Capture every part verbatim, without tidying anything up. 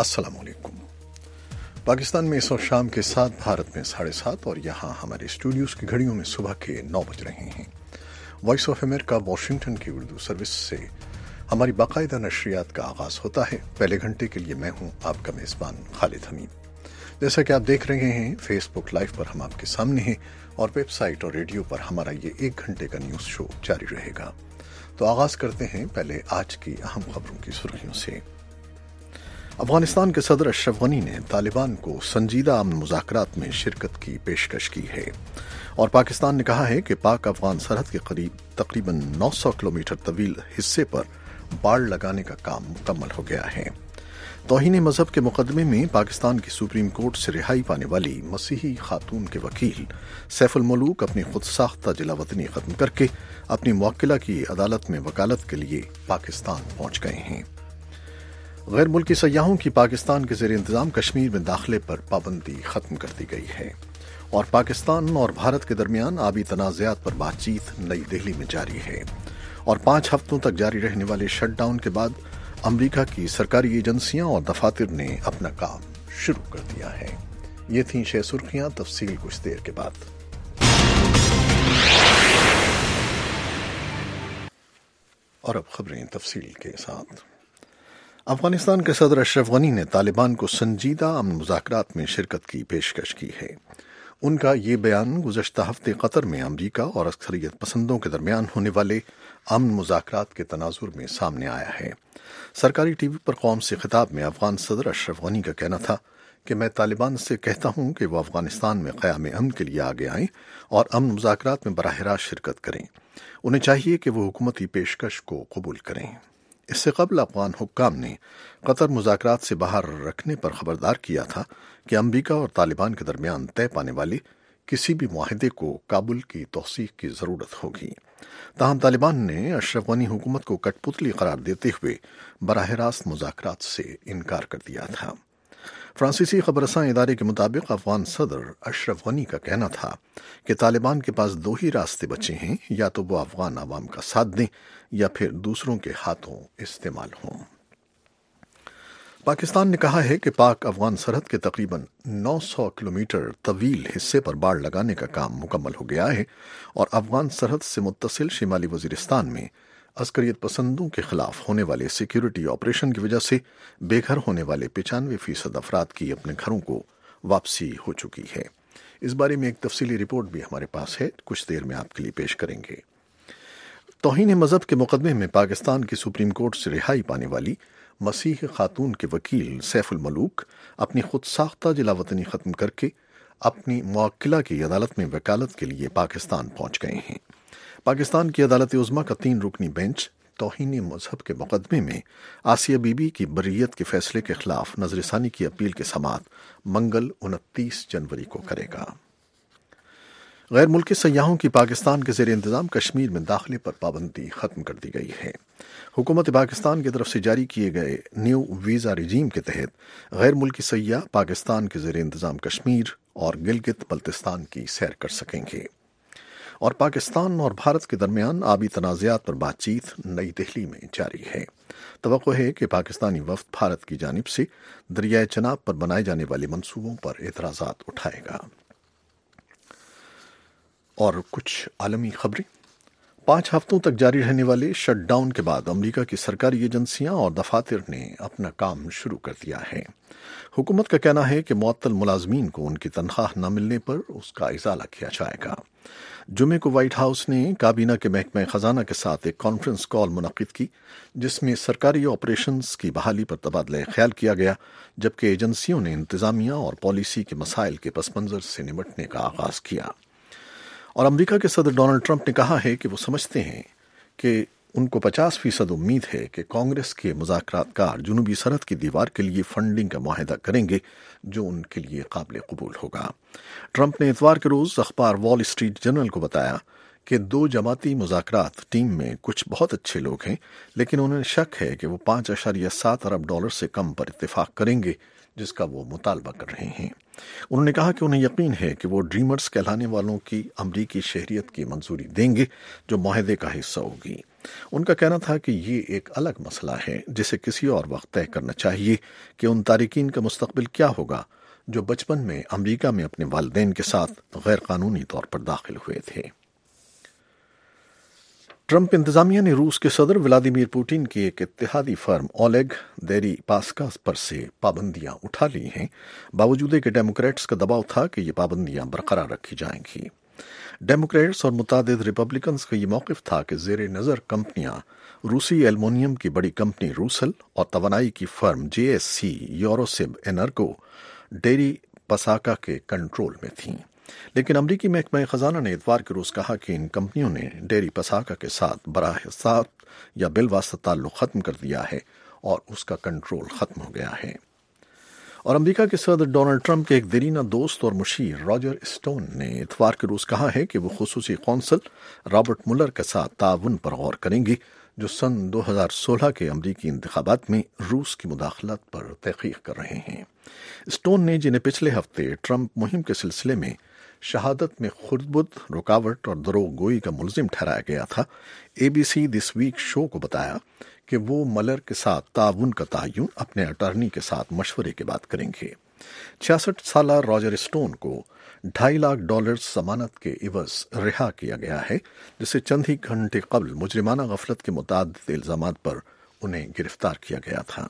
अस्सलाम वालेकुम। पाकिस्तान में इस वक्त शाम के सात, भारत में साढ़े सात और यहाँ हमारे स्टूडियोज़ की घड़ियों में सुबह के नौ बज रहे हैं। वॉइस ऑफ अमेरिका वाशिंगटन की उर्दू सर्विस से हमारी बाकायदा नशरियात का आगाज़ होता है। पहले घंटे के लिए मैं हूँ आपका मेज़बान खालिद हमीद। जैसा कि आप देख रहे हैं, फेसबुक लाइव पर हम आपके सामने हैं और वेबसाइट और रेडियो पर हमारा ये एक घंटे का न्यूज़ शो जारी रहेगा। तो आगाज़ करते हैं पहले आज की अहम खबरों की सुर्खियों से। अफगानिस्तान के सदर अशरफ गनी ने तालिबान को संजीदा अमन मुज़ाकरात में शिरकत की पेशकश की है और पाकिस्तान ने कहा है कि पाक अफगान सरहद के करीब तकरीबन नौ सौ किलोमीटर तवील हिस्से पर बाड़ लगाने का काम मुकम्मल हो गया है। तौहीन मजहब के मुकदमे में पाकिस्तान की सुप्रीम कोर्ट से रिहाई पाने वाली मसीही खातून के वकील सैफुल मलूक अपनी खुद साख्ता जिलावतनी खत्म करके अपनी मुवक्किला की अदालत में वकालत के लिए पाकिस्तान पहुंच गए हैं। गैर मुल्की सयाहों की पाकिस्तान के ज़ेर इंतज़ाम कश्मीर में दाखिले पर पाबंदी खत्म कर दी गई है और पाकिस्तान और भारत के दरमियान आबी तनाज़ात पर बातचीत नई दिल्ली में जारी है और पाँच हफ्तों तक जारी रहने वाले शटडाउन के बाद अमरीका की सरकारी एजेंसियां और दफातर ने अपना काम शुरू कर दिया है। ये थीं छह सुर्खियां, तफसील कुछ देर के बाद। और अब खबरें तफसील के साथ। अफगानिस्तान के सदर अशरफ गनी ने तालिबान को संजीदा अमन मुज़ाकरात में शिरकत की पेशकश की है। उनका ये बयान गुज़श्ता हफ्ते कतर में अमरीका और अक्सरियत पसंदों के दरमियान होने वाले अमन मुज़ाकरात के तनाजुर में सामने आया है। सरकारी टीवी पर कौम से खिताब में अफगान सदर अशरफ गनी का कहना था कि मैं तालिबान से कहता हूं कि वो अफगानिस्तान में क़याम अमन के लिए आगे आएं और अमन मुज़ाकरात में बराह रास्त शिरकत करें। उन्हें चाहिए कि वो हुकूमती पेशकश को कबूल करें। इससे कबल अफगान हुक्काम ने कतर मुज़ाकरात से बाहर रखने पर खबरदार किया था कि अमरीका और तालिबान के दरमियान तय पाने वाले किसी भी मुआहदे को काबुल की तौसीक की ज़रूरत होगी। ताहम तालिबान ने अशरफ गनी हुकूमत को कठपुतली करार देते हुए बराह रास्त मुज़ाकरात से इनकार कर दिया था। फ्रांसीसी खबरसां इदारे के मुताबिक अफगान सदर अशरफ गनी का कहना था कि तालिबान के पास दो ही रास्ते बचे हैं, या तो वो अफगान अवाम का साथ दें या फिर दूसरों के हाथों इस्तेमाल हों। पाकिस्तान ने कहा है कि पाक अफगान सरहद के तकरीबन नौ सौ किलोमीटर तवील हिस्से पर बाड़ लगाने का काम मुकम्मल हो गया है और अफगान सरहद से मुत्तसिल शिमाली वजीरिस्तान में अस्करियत पसंदों के खिलाफ होने वाले सिक्योरिटी ऑपरेशन की वजह से बेघर होने वाले पचानवे फीसद अफराद की अपने घरों को वापसी हो चुकी है। इस बारे में एक तफसीली रिपोर्ट भी हमारे पास है, कुछ देर में आपके लिए पेश करेंगे। तौहीन मजहब के मुकदमे में पाकिस्तान की सुप्रीम कोर्ट से रिहाई पाने वाली मसीह खातून के वकील सैफुल मलूक अपनी खुद साख्ता जिलावतनी खत्म करके अपनी मुवक्किला की अदालत में वकालत के लिए पाकिस्तान पहुंच गए हैं। पाकिस्तान की अदालत उज़्मा का तीन रुकनी बेंच तौहीन मजहब के मुकदमे में आसिया बीबी की बर्रियत के फैसले के खिलाफ नजरसानी की अपील के समात मंगल उनतीस जनवरी को करेगा। गैर मुल्की सयाहों की पाकिस्तान के ज़ेर इंतज़ाम कश्मीर में दाखिले पर पाबंदी खत्म कर दी गई है। हुकूमत पाकिस्तान की तरफ से जारी किए गए न्यू वीज़ा रिजीम के तहत गैर मुल्की सयाह पाकिस्तान के ज़ेर इंतज़ाम कश्मीर और गिलगित बल्तिस्तान की सैर कर सकेंगे और पाकिस्तान और भारत के दरमियान आबी तनाज़ात पर बातचीत नई दिल्ली में जारी है। तवक्को है कि पाकिस्तानी वफ़द भारत की जानिब से दरियाए चनाब पर बनाए जाने वाले मंसूबों पर एतराज़ात उठाएगा। और कुछ आलमी खबरें। पाँच हफ्तों तक जारी रहने वाले शटडाउन के बाद अमरीका की सरकारी एजेंसियां और दफातर ने अपना काम शुरू कर दिया है। हुकूमत का कहना है कि मुअत्तल मुलाजमीन को उनकी तनख्वाह न मिलने पर उसका इजाला किया जाएगा। जुमे को व्हाइट हाउस ने काबीना के महकमा खजाना के साथ एक कॉन्फ्रेंस कॉल मुनक्किद की, जिसमें सरकारी ऑपरेशंस की बहाली पर तबादला ख्याल किया गया, जबकि एजेंसियों ने इंतजामिया और पॉलिसी के मसाइल के पस मंजर से निपटने का आगाज किया। और अमरीका के सदर डोनाल्ड ट्रंप ने कहा है कि वो समझते हैं कि उनको पचास फीसद उम्मीद है कि कांग्रेस के मुज़ाकरातकार जुनूबी सरहद की दीवार के लिए फंडिंग का मुआहदा करेंगे जो उनके लिए काबिल कबूल होगा। ट्रंप ने इतवार के रोज़ अखबार वॉल स्ट्रीट जर्नल को बताया कि दो जमाती मुज़ाकरात टीम में कुछ बहुत अच्छे लोग हैं, लेकिन उन्हें शक है कि वो पाँच अशारिया सात अरब डॉलर से कम पर इत्तेफाक करेंगे جس کا وہ مطالبہ کر رہے ہیں۔ انہوں نے کہا کہ انہیں یقین ہے کہ وہ ڈریمرز کہلانے والوں کی امریکی شہریت کی منظوری دیں گے جو معاہدے کا حصہ ہوگی۔ ان کا کہنا تھا کہ یہ ایک الگ مسئلہ ہے جسے کسی اور وقت طے کرنا چاہیے کہ ان تارکین کا مستقبل کیا ہوگا جو بچپن میں امریکہ میں اپنے والدین کے ساتھ غیر قانونی طور پر داخل ہوئے تھے۔ ٹرمپ انتظامیہ نے روس کے صدر ولادیمیر پوٹن کی ایک اتحادی فرم اولیگ دیریپاسکا پر سے پابندیاں اٹھا لی ہیں، باوجود کہ ڈیموکریٹس کا دباؤ تھا کہ یہ پابندیاں برقرار رکھی جائیں گی۔ ڈیموکریٹس اور متعدد ریپبلکنز کا یہ موقف تھا کہ زیر نظر کمپنیاں روسی ایلومینیم کی بڑی کمپنی روسل اور توانائی کی فرم جے ایس سی یوروسب انرگو ڈیری پساکا کے کنٹرول میں تھیں، لیکن امریکی محکمہ خزانہ نے اتوار کے روز کہا کہ ان کمپنیوں نے ڈیری پساکا کے ساتھ براہ راست یا بالواسطہ تعلق ختم کر دیا ہے اور اس کا کنٹرول ختم ہو گیا ہے۔ اور امریکہ کے صدر ڈونلڈ ٹرمپ کے ایک دیرینہ دوست اور مشیر راجر اسٹون نے اتوار کے روز کہا ہے کہ وہ خصوصی قونصل رابرٹ مولر کے ساتھ تعاون پر غور کریں گے جو سن دو ہزار سولہ کے امریکی انتخابات میں روس کی مداخلت پر تحقیق کر رہے ہیں۔ اسٹون نے، جنہیں پچھلے ہفتے ٹرمپ مہم کے سلسلے میں شہادت میں خردبد، رکاوٹ اور دروغ گوئی کا ملزم ٹھہرایا گیا تھا، اے بی سی دس ویک شو کو بتایا کہ وہ ملر کے ساتھ تعاون کا تعین اپنے اٹارنی کے ساتھ مشورے کے بعد کریں گے۔ چھیاسٹھ سالہ راجر اسٹون کو ڈھائی لاکھ ڈالر ضمانت کے عوض رہا کیا گیا ہے، جسے چند ہی گھنٹے قبل مجرمانہ غفلت کے متعدد الزامات پر انہیں گرفتار کیا گیا تھا۔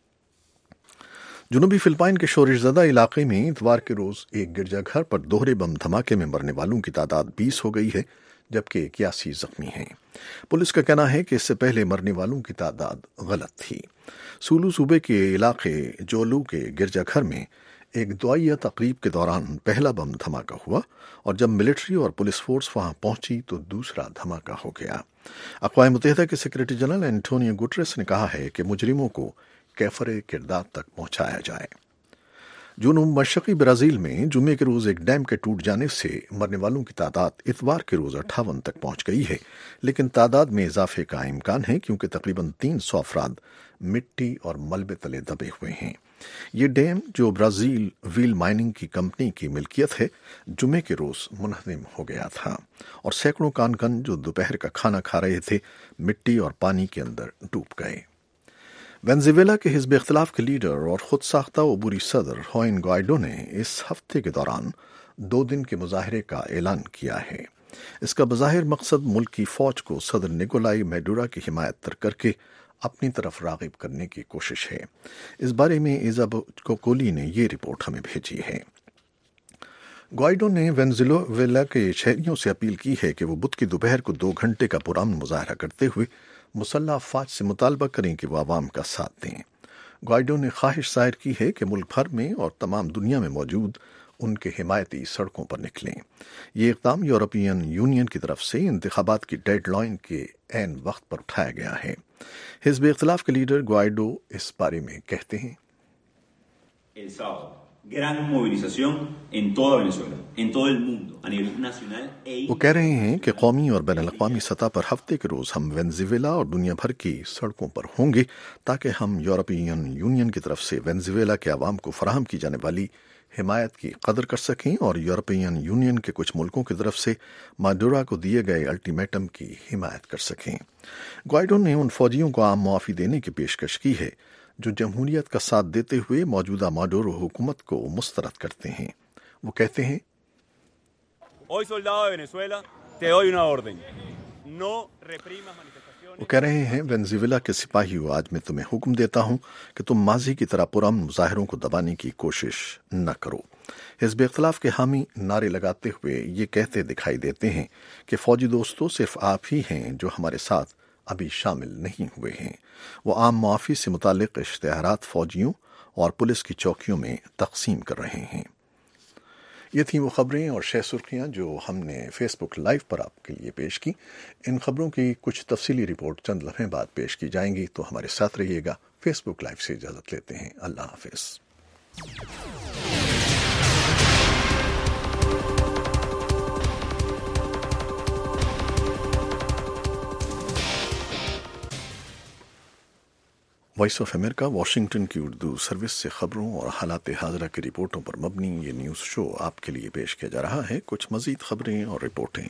جنوبی فلپائن کے شورش زدہ علاقے میں اتوار کے روز ایک گرجا گھر پر دوہرے بم دھماکے میں مرنے والوں کی تعداد بیس ہو گئی ہے، جبکہ اکیاسی زخمی ہیں۔ پولیس کا کہنا ہے کہ اس سے پہلے مرنے والوں کی تعداد غلط تھی۔ سولو صوبے کے علاقے جولو کے گرجا گھر میں ایک دعائیہ تقریب کے دوران پہلا بم دھماکہ ہوا اور جب ملٹری اور پولیس فورس وہاں پہنچی تو دوسرا دھماکہ ہو گیا۔ اقوام متحدہ کے سیکرٹری جنرل اینٹونیو گوٹریس نے کہا ہے کہ مجرموں کو کیفر کردار تک پہنچایا جائے۔ جنوب مشرقی برازیل میں جمعے کے روز ایک ڈیم کے ٹوٹ جانے سے مرنے والوں کی تعداد اتوار کے روز اٹھاون تک پہنچ گئی ہے، لیکن تعداد میں اضافے کا امکان ہے کیونکہ تقریباً تین سو افراد مٹی اور ملبے تلے دبے ہوئے ہیں۔ یہ ڈیم، جو برازیل ویل مائننگ کی کمپنی کی ملکیت ہے، جمعے کے روز منہدم ہو گیا تھا اور سینکڑوں کانکن جو دوپہر کا کھانا کھا رہے تھے مٹی اور پانی کے اندر ڈوب گئے۔ وینزویلا کے حزب اختلاف کے لیڈر اور خود ساختہ عبوری صدر خوائن گوائیڈو نے اس ہفتے کے دوران دو دن کے مظاہرے کا اعلان کیا ہے۔ اس کا بظاہر مقصد ملک کی فوج کو صدر نکولائی میڈورا کی حمایت تر کر کے اپنی طرف راغب کرنے کی کوشش ہے۔ اس بارے میں ایزابو کولی نے یہ رپورٹ ہمیں بھیجی ہے۔ گوائیڈو نے وینزویلا کے شہریوں سے اپیل کی ہے کہ وہ بدھ کی دوپہر کو دو گھنٹے کا پرامن مظاہرہ کرتے ہوئے مسلح افواج سے مطالبہ کریں کہ وہ عوام کا ساتھ دیں۔ گوائیڈو نے خواہش ظاہر کی ہے کہ ملک بھر میں اور تمام دنیا میں موجود ان کے حمایتی سڑکوں پر نکلیں۔ یہ اقدام یورپین یونین کی طرف سے انتخابات کی ڈیڈ لائن کے عین وقت پر اٹھایا گیا ہے۔ حزب اختلاف کے لیڈر گوائیڈو اس بارے میں کہتے ہیں: El sábado, gran movilización en toda Venezuela, en todo el mundo, a nivel nacional e وہ کہہ رہے ہیں کہ قومی اور بین الاقوامی سطح پر ہفتے کے روز ہم وینزویلا اور دنیا بھر کی سڑکوں پر ہوں گے تاکہ ہم یورپین یونین کی طرف سے وینزویلا کے عوام کو فراہم کی جانے والی حمایت کی قدر کر سکیں اور یورپین یونین کے کچھ ملکوں کی طرف سے مادورا کو دیے گئے الٹیمیٹم کی حمایت کر سکیں۔ گوائیڈو نے ان فوجیوں کو عام معافی دینے کی پیشکش کی ہے جو جمہوریت کا ساتھ دیتے ہوئے موجودہ مادورو حکومت کو مسترد کرتے ہیں۔ وہ کہتے ہیں: Hoy, soldado de Venezuela, te doy una orden. No reprimas manifestaciones. وہ کہہ رہے ہیں وینزویلا کے سپاہیوں، آج میں تمہیں حکم دیتا ہوں کہ تم ماضی کی طرح پرامن مظاہروں کو دبانے کی کوشش نہ کرو۔ حزب اختلاف کے حامی نعرے لگاتے ہوئے یہ کہتے دکھائی دیتے ہیں کہ فوجی دوستوں، صرف آپ ہی ہیں جو ہمارے ساتھ ابھی شامل نہیں ہوئے ہیں۔ وہ عام معافی سے متعلق اشتہارات فوجیوں اور پولیس کی چوکیوں میں تقسیم کر رہے ہیں۔ یہ تھیں وہ خبریں اور شہ سرخیاں جو ہم نے فیس بک لائیو پر آپ کے لیے پیش کی۔ ان خبروں کی کچھ تفصیلی رپورٹ چند لمحے بعد پیش کی جائیں گی، تو ہمارے ساتھ رہیے گا۔ فیس بک لائیو سے اجازت لیتے ہیں، اللہ حافظ۔ وائس آف امریکہ واشنگٹن کی اردو سروس سے خبروں اور حالات حاضرہ کی رپورٹوں پر مبنی یہ نیوز شو آپ کے لیے پیش کیا جا رہا ہے۔ کچھ مزید خبریں اور رپورٹیں۔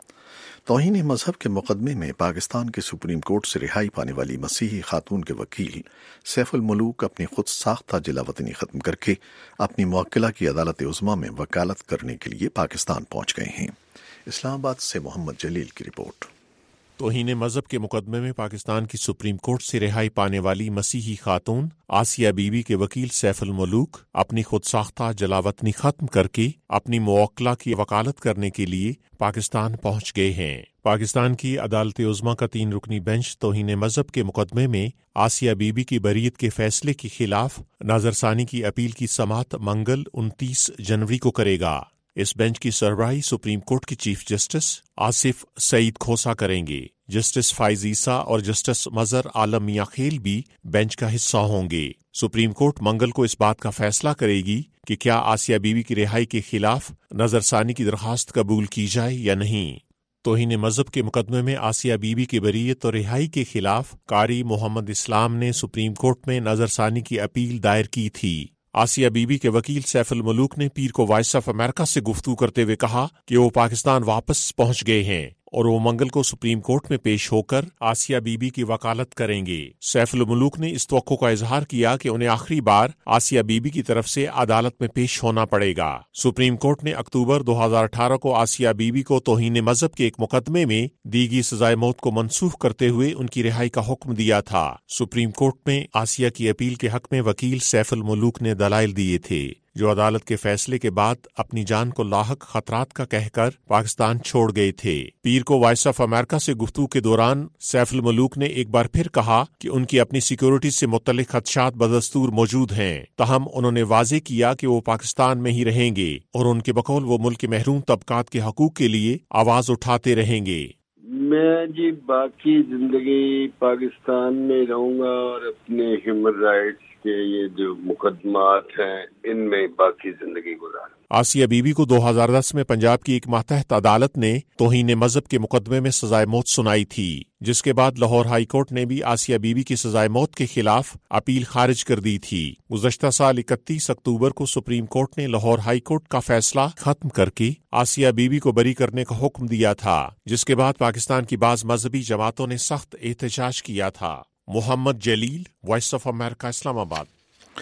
توہین مذہب کے مقدمے میں پاکستان کے سپریم کورٹ سے رہائی پانے والی مسیحی خاتون کے وکیل سیف الملوک اپنی خود ساختہ جلا وطنی ختم کر کے اپنی موکلہ کی عدالت عظمیٰ میں وکالت کرنے کے لیے پاکستان پہنچ گئے ہیں۔ اسلام آباد سے محمد جلیل کی رپورٹ۔ توہین مذہب کے مقدمے میں پاکستان کی سپریم کورٹ سے رہائی پانے والی مسیحی خاتون آسیہ بی بی کے وکیل سیف الملوک اپنی خود ساختہ جلاوطنی ختم کر کے اپنی موکلہ کی وکالت کرنے کے لیے پاکستان پہنچ گئے ہیں۔ پاکستان کی عدالت عظمیٰ کا تین رکنی بینچ توہین مذہب کے مقدمے میں آسیہ بی بی کی بریت کے فیصلے کے خلاف نظر ثانی کی اپیل کی سماعت منگل انتیس جنوری کو کرے گا۔ اس بینچ کی سربراہی سپریم کورٹ کے چیف جسٹس آصف سعید کھوسا کریں گے۔ جسٹس فائز عیسیٰ اور جسٹس مظہر عالم میاں خیل بھی بینچ کا حصہ ہوں گے۔ سپریم کورٹ منگل کو اس بات کا فیصلہ کرے گی کہ کیا آسیہ بی بی کی رہائی کے خلاف نظر ثانی کی درخواست قبول کی جائے یا نہیں۔ توہین مذہب کے مقدمے میں آسیہ بی بی کی بریت اور رہائی کے خلاف قاری محمد اسلام نے سپریم کورٹ میں نظر ثانی کی اپیل دائر کی تھی۔ آسیہ بی بی کے وکیل سیف الملوک نے پیر کو وائس آف امریکہ سے گفتگو کرتے ہوئے کہا کہ وہ پاکستان واپس پہنچ گئے ہیں اور وہ منگل کو سپریم کورٹ میں پیش ہو کر آسیہ بی بی کی وکالت کریں گے۔ سیف الملوک نے اس توقع کا اظہار کیا کہ انہیں آخری بار آسیہ بی بی کی طرف سے عدالت میں پیش ہونا پڑے گا۔ سپریم کورٹ نے اکتوبر دو ہزار اٹھارہ کو آسیہ بی بی کو توہین مذہب کے ایک مقدمے میں دی گئی سزائے موت کو منسوخ کرتے ہوئے ان کی رہائی کا حکم دیا تھا۔ سپریم کورٹ میں آسیہ کی اپیل کے حق میں وکیل سیف الملوک نے دلائل دیے تھے، جو عدالت کے فیصلے کے بعد اپنی جان کو لاحق خطرات کا کہہ کر پاکستان چھوڑ گئے تھے۔ پیر کو وائس آف امریکہ سے گفتگو کے دوران سیف الملوک نے ایک بار پھر کہا کہ ان کی اپنی سیکیورٹی سے متعلق خدشات بدستور موجود ہیں، تاہم انہوں نے واضح کیا کہ وہ پاکستان میں ہی رہیں گے اور ان کے بقول وہ ملک کے محروم طبقات کے حقوق کے لیے آواز اٹھاتے رہیں گے۔ میں جی باقی زندگی پاکستان میں رہوں گا اور اپنے ہیومن رائٹس کے یہ جو مقدمات ہیں ان میں باقی زندگی گزاروں۔ آسیہ بی بی کو دو ہزار دس میں پنجاب کی ایک ماتحت عدالت نے توہین مذہب کے مقدمے میں سزائے موت سنائی تھی، جس کے بعد لاہور ہائی کورٹ نے بھی آسیہ بی بی کی سزائے موت کے خلاف اپیل خارج کر دی تھی۔ گزشتہ سال اکتیس اکتوبر کو سپریم کورٹ نے لاہور ہائی کورٹ کا فیصلہ ختم کر کے آسیہ بی بی کو بری کرنے کا حکم دیا تھا، جس کے بعد پاکستان کی بعض مذہبی جماعتوں نے سخت احتجاج کیا تھا۔ محمد جلیل، وائس آف امریکہ، اسلام آباد۔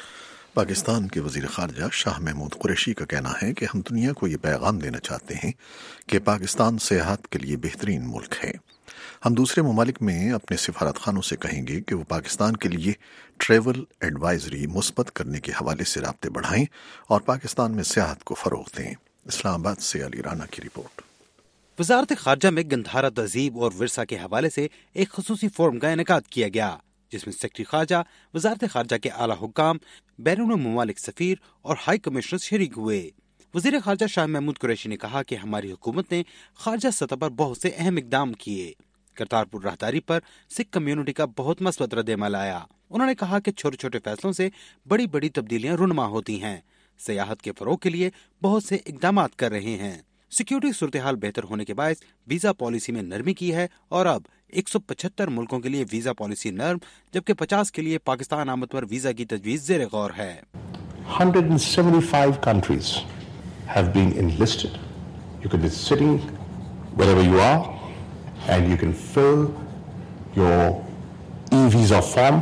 پاکستان کے وزیر خارجہ شاہ محمود قریشی کا کہنا ہے کہ ہم دنیا کو یہ پیغام دینا چاہتے ہیں کہ پاکستان سیاحت کے لیے بہترین ملک ہے۔ ہم دوسرے ممالک میں اپنے سفارت خانوں سے کہیں گے کہ وہ پاکستان کے لیے ٹریول ایڈوائزری مثبت کرنے کے حوالے سے رابطے بڑھائیں اور پاکستان میں سیاحت کو فروغ دیں۔ اسلام آباد سے علی رانا کی رپورٹ۔ وزارت خارجہ میں گندھارا تہذیب اور ورثہ کے حوالے سے ایک خصوصی فورم کا انعقاد کیا گیا، جس میں سیکرٹری خارجہ، وزارت خارجہ کے اعلیٰ حکام، بیرون ممالک سفیر اور ہائی کمشنر شریک ہوئے۔ وزیر خارجہ شاہ محمود قریشی نے کہا کہ ہماری حکومت نے خارجہ سطح پر بہت سے اہم اقدام کیے۔ کرتارپور راہداری پر سکھ کمیونٹی کا بہت مثبت رد عمل آیا۔ انہوں نے کہا کہ چھوٹے چھوٹے فیصلوں سے بڑی بڑی تبدیلیاں رونما ہوتی ہیں۔ سیاحت کے فروغ کے لیے بہت سے اقدامات کر رہے ہیں۔ سیکیورٹی صورتحال بہتر ہونے کے باعث ویزا پالیسی میں نرمی کی ہے اور اب ایک سو پچہتر ملکوں کے لیے ویزا پالیسی نرم، جبکہ پچاس کے لیے پاکستان آمد پر ویزا کی تجویز زیر غور ہے۔ one hundred seventy-five countries have been enlisted. You can be sitting wherever you are and you can fill your e-visa form,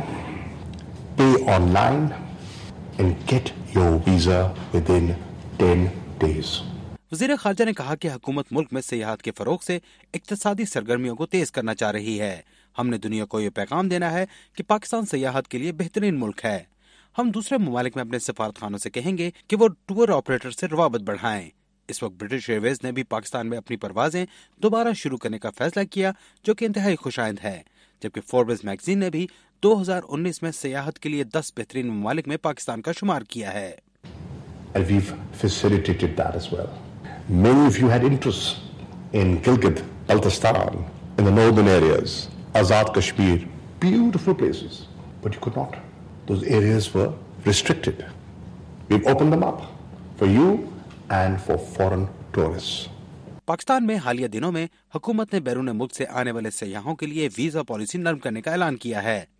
pay online and get your visa within ten days. وزیر خارجہ نے کہا کہ حکومت ملک میں سیاحت کے فروغ سے اقتصادی سرگرمیوں کو تیز کرنا چاہ رہی ہے۔ ہم نے دنیا کو یہ پیغام دینا ہے کہ پاکستان سیاحت کے لیے بہترین ملک ہے۔ ہم دوسرے ممالک میں اپنے سفارت خانوں سے کہیں گے کہ وہ ٹور آپریٹر سے روابط بڑھائیں۔ اس وقت برٹش ایئر ویز نے بھی پاکستان میں اپنی پروازیں دوبارہ شروع کرنے کا فیصلہ کیا، جو کہ انتہائی خوش آئند ہے، جبکہ فوربس میگزین نے بھی دو ہزار انیس میں سیاحت کے لیے دس بہترین ممالک میں پاکستان کا شمار کیا ہے۔ And we've facilitated that as well. Many of you had interest in Gilgit, Baltistan, in the northern areas, Azad Kashmir, beautiful places, but you could not. Those areas were restricted. We've opened them up for you and for foreign tourists. Pakistan میں حالیہ دنوں میں حکومت نے بیرون ملک سے آنے والے سیاحوں کے لیے ویزا پالیسی نرم کرنے کا اعلان کیا ہے۔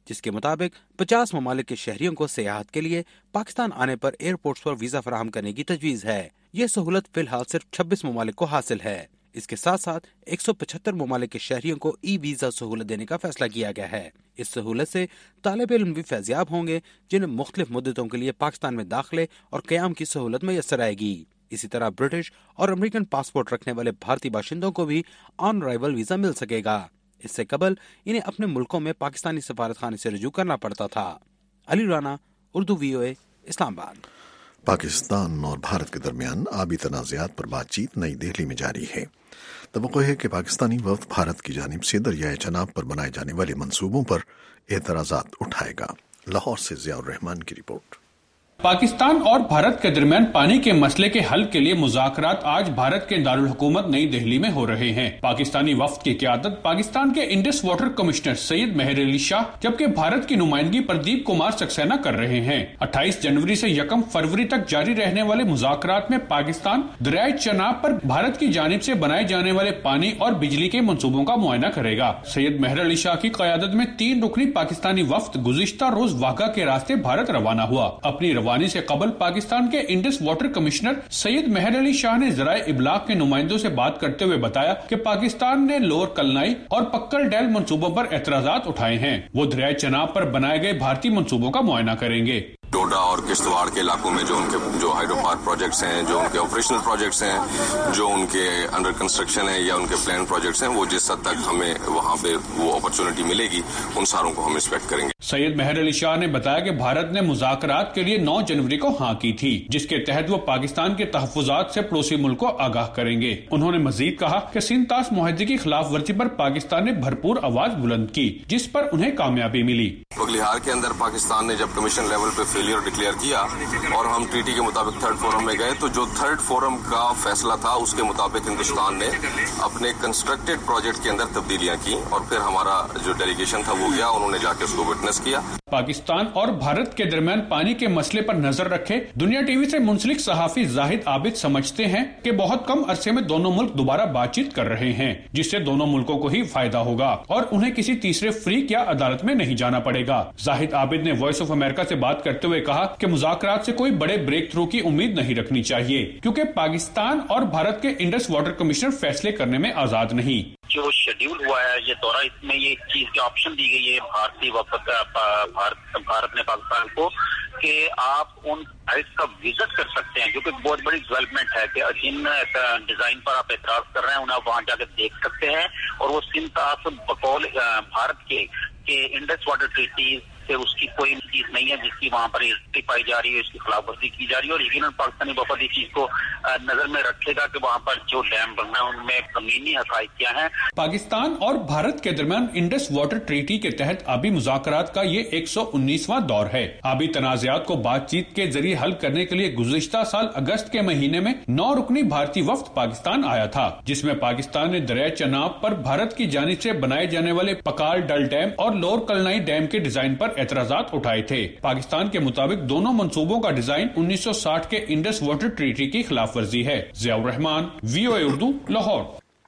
جس کے مطابق پچاس ممالک کے شہریوں کو سیاحت کے لیے پاکستان آنے پر ایئرپورٹس پر ویزا فراہم کرنے کی تجویز ہے۔ یہ سہولت فی الحال صرف چھبیس ممالک کو حاصل ہے۔ اس کے ساتھ ساتھ ایک سو پچہتر ممالک کے شہریوں کو ای ویزا سہولت دینے کا فیصلہ کیا گیا ہے۔ اس سہولت سے طالب علم بھی فیضیاب ہوں گے جنہیں مختلف مدتوں کے لیے پاکستان میں داخلے اور قیام کی سہولت میسر آئے گی۔ اسی طرح برٹش اور امریکن پاسپورٹ رکھنے والے بھارتی باشندوں کو بھی آن رائیول ویزا مل سکے گا۔ اس سے قبل انہیں اپنے ملکوں میں پاکستانی سفارت خانے سے رجوع کرنا پڑتا تھا۔ علی رانا، اردو وی او اے، اسلام آباد۔ پاکستان اور بھارت کے درمیان آبی تنازعات پر بات چیت نئی دہلی میں جاری ہے۔ توقع ہے کہ پاکستانی وفد بھارت کی جانب سے دریائے چناب پر بنائے جانے والے منصوبوں پر اعتراضات اٹھائے گا۔ لاہور سے ضیاء الرحمان کی رپورٹ۔ پاکستان اور بھارت کے درمیان پانی کے مسئلے کے حل کے لیے مذاکرات آج بھارت کے دارالحکومت نئی دہلی میں ہو رہے ہیں۔ پاکستانی وفد کی قیادت پاکستان کے انڈس واٹر کمشنر سید مہر علی شاہ جبکہ بھارت کی نمائندگی پردیپ کمار سکسینہ کر رہے ہیں۔ اٹھائیس جنوری سے یکم فروری تک جاری رہنے والے مذاکرات میں پاکستان دریائے چناب پر بھارت کی جانب سے بنائے جانے والے پانی اور بجلی کے منصوبوں کا معائنہ کرے گا۔ سید مہر علی شاہ کی قیادت میں تین رکنی پاکستانی وفد گزشتہ روز واگا کے راستے بھارت روانہ ہوا۔ اپنی روانی سے قبل پاکستان کے انڈس واٹر کمشنر سید مہر علی شاہ نے ذرائع ابلاغ کے نمائندوں سے بات کرتے ہوئے بتایا کہ پاکستان نے لوور کلنائی اور پکل ڈیل منصوبوں پر اعتراضات اٹھائے ہیں۔ وہ دریائے چناب پر بنائے گئے بھارتی منصوبوں کا معائنہ کریں گے۔ ڈوڈا اور کشتواڑ کے علاقوں میں جو ان کے جو ہائیڈرو پارک پروجیکٹس ہیں، جو ان کے آپریشنل پروجیکٹس ہیں، جو ان کے انڈر کنسٹرکشن ہیں یا ان کے پلان پروجیکٹس ہیں، وہ جس حد تک ہمیں وہاں پہ وہ اپرچونٹی ملے گی ان ساروں کو ہم انسپیکٹ کریں گے۔ سید مہر علی شاہ نے بتایا کہ بھارت نے مذاکرات کے لیے نو جنوری کو ہاں کی تھی، جس کے تحت وہ پاکستان کے تحفظات سے پڑوسی ملک کو آگاہ کریں گے۔ انہوں نے مزید کہا کہ سندھ طاس معاہدے کی خلاف ورزی پر پاکستان نے بھرپور آواز بلند کی، جس پر انہیں کامیابی ملی۔ بغلیہار کے اندر پاکستان نے جب کمیشن لیول پہ فیلئر ڈکلیئر کیا اور ہم ٹریٹی کے مطابق تھرڈ فورم میں گئے تو جو تھرڈ فورم کا فیصلہ تھا اس کے مطابق ہندوستان نے اپنے کنسٹرکٹڈ پروجیکٹ کے اندر تبدیلیاں کی اور پھر ہمارا جو ڈیلیگیشن تھا وہ گیا، انہوں نے جا کے اس کو وٹنس کیا۔ پاکستان اور بھارت کے درمیان پانی کے مسئلے پر نظر رکھے دنیا ٹی وی سے منسلک صحافی زاہد عابد سمجھتے ہیں کہ بہت کم عرصے میں دونوں ملک دوبارہ بات چیت کر رہے ہیں، جس سے دونوں ملکوں کو ہی فائدہ ہوگا اور انہیں کسی تیسرے فریق یا عدالت میں نہیں جانا پڑے گا۔ زاہد عابد نے وائس آف امریکہ سے بات کرتے ہوئے کہا کہ مذاکرات سے کوئی بڑے بریک تھرو کی امید نہیں رکھنی چاہیے، کیونکہ پاکستان اور بھارت کے انڈس واٹر کمشنر فیصلے کرنے میں آزاد نہیں۔ جو شیڈیول ہوا ہے یہ دورہ، اس میں یہ چیز کی آپشن دی گئی ہے بھارتی وفد بھارت بھارت نے پاکستان کو کہ آپ ان سائٹس کا وزٹ کر سکتے ہیں، جو کہ بہت بڑی ڈیولپمنٹ ہے کہ جن ڈیزائن پر آپ اعتراض کر رہے ہیں انہیں آپ وہاں جا کے دیکھ سکتے ہیں، اور وہ سندھ طاس بقول بھارت کے کہ انڈس واٹر ٹریٹی سے اس کی کوئی چیز نہیں ہے جس کی وہاں پر عزت پائی جا رہی ہے، اس کی خلاف ورزی کی جا رہی ہے، اور یقیناً پاکستانی وفد اس چیز کو نظر میں رکھے گا کہ وہاں پر جو ڈیم بننا ہے ان میں زمینی حقائق کیا ہیں۔ پاکستان اور بھارت کے درمیان انڈس واٹر ٹریٹی کے تحت آبی مذاکرات کا یہ ایک سو انیسواں دور ہے۔ آبی تنازعات کو بات چیت کے ذریعے حل کرنے کے لیے گزشتہ سال اگست کے مہینے میں نو رکنی بھارتی وفد پاکستان آیا تھا، جس میں پاکستان نے دریائے چناب پر بھارت کی جانب سے بنائے جانے والے پکال ڈل ڈیم اور لوور کلنائی ڈیم کے ڈیزائن پر اعتراضات اٹھائے تھے۔ پاکستان کے مطابق دونوں منصوبوں کا ڈیزائن انیس سو ساٹھ کے انڈس واٹر ٹریٹی کی خلاف ورزی ہے۔ ضیاء الرحمان، وی او اے اردو، لاہور۔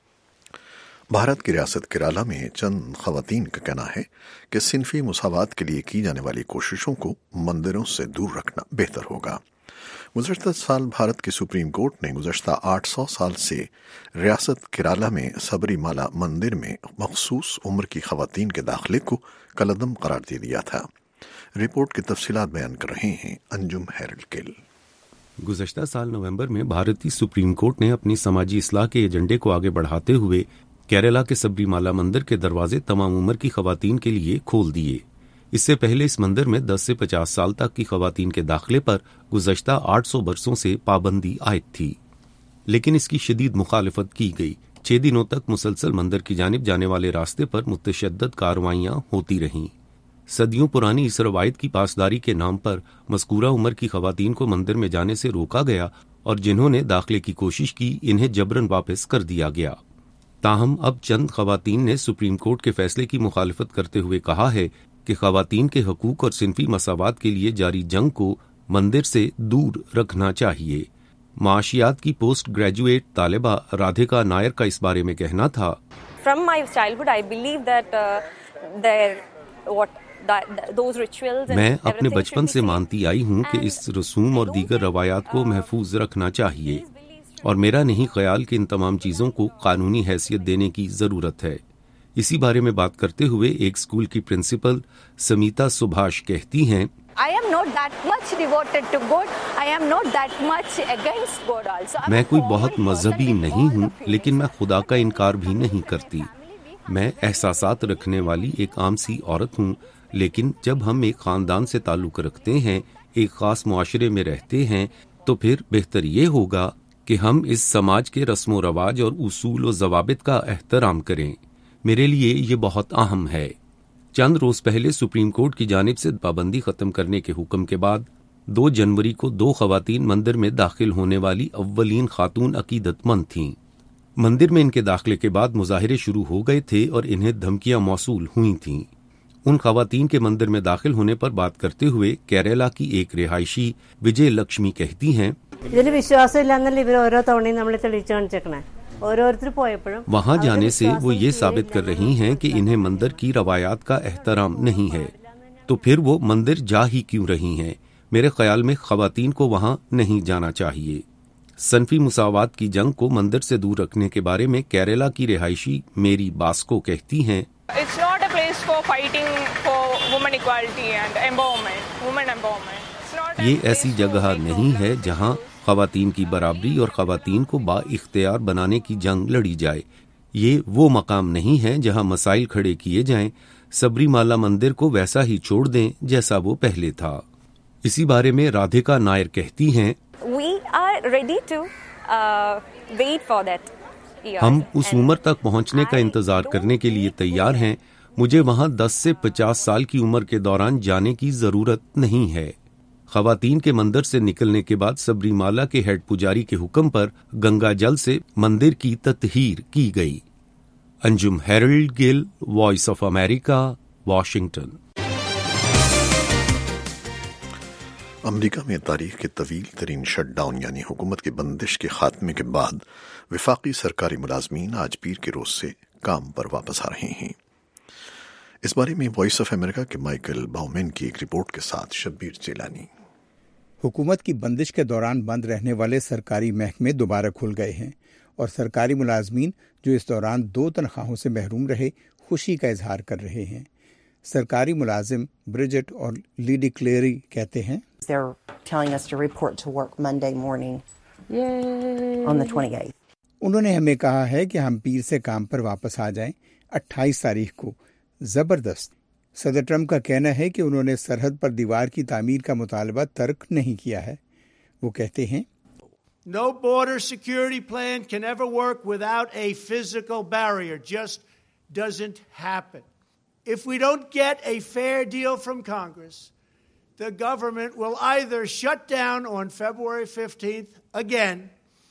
بھارت کی ریاست کیرالہ میں چند خواتین کا کہنا ہے کہ صنفی مساوات کے لیے کی جانے والی کوششوں کو مندروں سے دور رکھنا بہتر ہوگا۔ گزشتہ سال بھارت کی سپریم کورٹ نے گزشتہ آٹھ سو سال سے ریاست کیرالہ میں سبری مالا مندر میں مخصوص عمر کی خواتین کے داخلے کو کالعدم قرار دے دیا تھا۔ رپورٹ کی تفصیلات بیان کر رہے ہیں انجم ہیرلکل۔ گزشتہ سال نومبر میں بھارتی سپریم کورٹ نے اپنی سماجی اصلاح کے ایجنڈے کو آگے بڑھاتے ہوئے کیرالہ کے سبری مالا مندر کے دروازے تمام عمر کی خواتین کے لیے کھول دیے۔ اس سے پہلے اس مندر میں دس سے پچاس سال تک کی خواتین کے داخلے پر گزشتہ آٹھ سو برسوں سے پابندی عائد تھی، لیکن اس کی شدید مخالفت کی گئی۔ چھ دنوں تک مسلسل مندر کی جانب جانے والے راستے پر متشدد کارروائیاں ہوتی رہیں۔ صدیوں پرانی اس روایت کی پاسداری کے نام پر مذکورہ عمر کی خواتین کو مندر میں جانے سے روکا گیا اور جنہوں نے داخلے کی کوشش کی انہیں جبرن واپس کر دیا گیا۔ تاہم اب چند خواتین نے سپریم کورٹ کے فیصلے کی مخالفت کرتے ہوئے کہا ہے کہ خواتین کے حقوق اور صنفی مساوات کے لیے جاری جنگ کو مندر سے دور رکھنا چاہیے۔ معاشیات کی پوسٹ گریجویٹ طالبہ رادھیکا نائر کا اس بارے میں کہنا تھا، From my childhood I believe that uh, there what میں اپنے بچپن سے مانتی آئی ہوں کہ اس رسوم اور دیگر روایات کو محفوظ رکھنا چاہیے، اور میرا نہیں خیال کہ ان تمام چیزوں کو قانونی حیثیت دینے کی ضرورت ہے۔ اسی بارے میں بات کرتے ہوئے ایک اسکول کی پرنسپل سمیتا سبھاش کہتی ہیں، میں کوئی بہت مذہبی نہیں ہوں، لیکن میں خدا کا انکار بھی نہیں کرتی۔ میں احساسات رکھنے والی ایک عام سی عورت ہوں، لیکن جب ہم ایک خاندان سے تعلق رکھتے ہیں، ایک خاص معاشرے میں رہتے ہیں، تو پھر بہتر یہ ہوگا کہ ہم اس سماج کے رسم و رواج اور اصول و ضوابط کا احترام کریں۔ میرے لیے یہ بہت اہم ہے۔ چند روز پہلے سپریم کورٹ کی جانب سے پابندی ختم کرنے کے حکم کے بعد دو جنوری کو دو خواتین مندر میں داخل ہونے والی اولین خاتون عقیدت مند تھیں۔ مندر میں ان کے داخلے کے بعد مظاہرے شروع ہو گئے تھے اور انہیں دھمکیاں موصول ہوئی تھیں۔ ان خواتین کے مندر میں داخل ہونے پر بات کرتے ہوئے کیرلا کی ایک رہائشی وجے لکشمی کہتی ہیں، وہاں جانے سے وہ یہ ثابت کر رہی ہیں کہ انہیں مندر کی روایات کا احترام نہیں ہے، تو پھر وہ مندر جا ہی کیوں رہی ہیں؟ میرے خیال میں خواتین کو وہاں نہیں جانا چاہیے۔ صنفی مساوات کی جنگ کو مندر سے دور رکھنے کے بارے میں کیرلا کی رہائشی میری باسکو کہتی ہیں، یہ ایسی جگہ نہیں ہے جہاں خواتین کی برابری اور خواتین کو با اختیار بنانے کی جنگ لڑی جائے۔ یہ وہ مقام نہیں ہے جہاں مسائل کھڑے کیے جائیں۔ سبری مالا مندر کو ویسا ہی چھوڑ دیں جیسا وہ پہلے تھا۔ اسی بارے میں رادھیکا نائر کہتی ہیں، ہم اس عمر تک پہنچنے کا انتظار کرنے کے لیے تیار ہیں۔ مجھے وہاں دس سے پچاس سال کی عمر کے دوران جانے کی ضرورت نہیں ہے۔ خواتین کے مندر سے نکلنے کے بعد سبری مالا کے ہیڈ پجاری کے حکم پر گنگا جل سے مندر کی تطہیر کی گئی۔ Anjum Harold Gill, voice of America, Washington. America میں تاریخ کے طویل ترین شٹ ڈاؤن یعنی حکومت کی بندش کے خاتمے کے بعد وفاقی سرکاری ملازمین آج پیر کے روز سے کام پر واپس آ رہے ہیں۔ اس بارے میں وائس آف امریکہ کے مائیکل باؤمین کی ایک رپورٹ کے ساتھ شبیر جیلانی۔ حکومت کی بندش کے دوران بند رہنے والے سرکاری محکمے دوبارہ کھل گئے ہیں اور سرکاری ملازمین جو اس دوران دو تنخواہوں سے محروم رہے خوشی کا اظہار کر رہے ہیں۔ سرکاری ملازم برجٹ اور لیڈی کلیری کہتے ہیں، انہوں نے ہمیں کہا ہے کہ ہم پیر سے کام پر واپس آ جائیں اٹھائیس تاریخ کو۔ زبردست۔ صدر ٹرمپ کا کہنا ہے کہ انہوں نے سرحد پر دیوار کی تعمیر کا مطالبہ ترک نہیں کیا ہے۔ وہ کہتے ہیں، No border security plan can ever work without a physical barrier. Just doesn't happen. If we don't get a fair deal from Congress, the government will either shut down on February fifteenth again,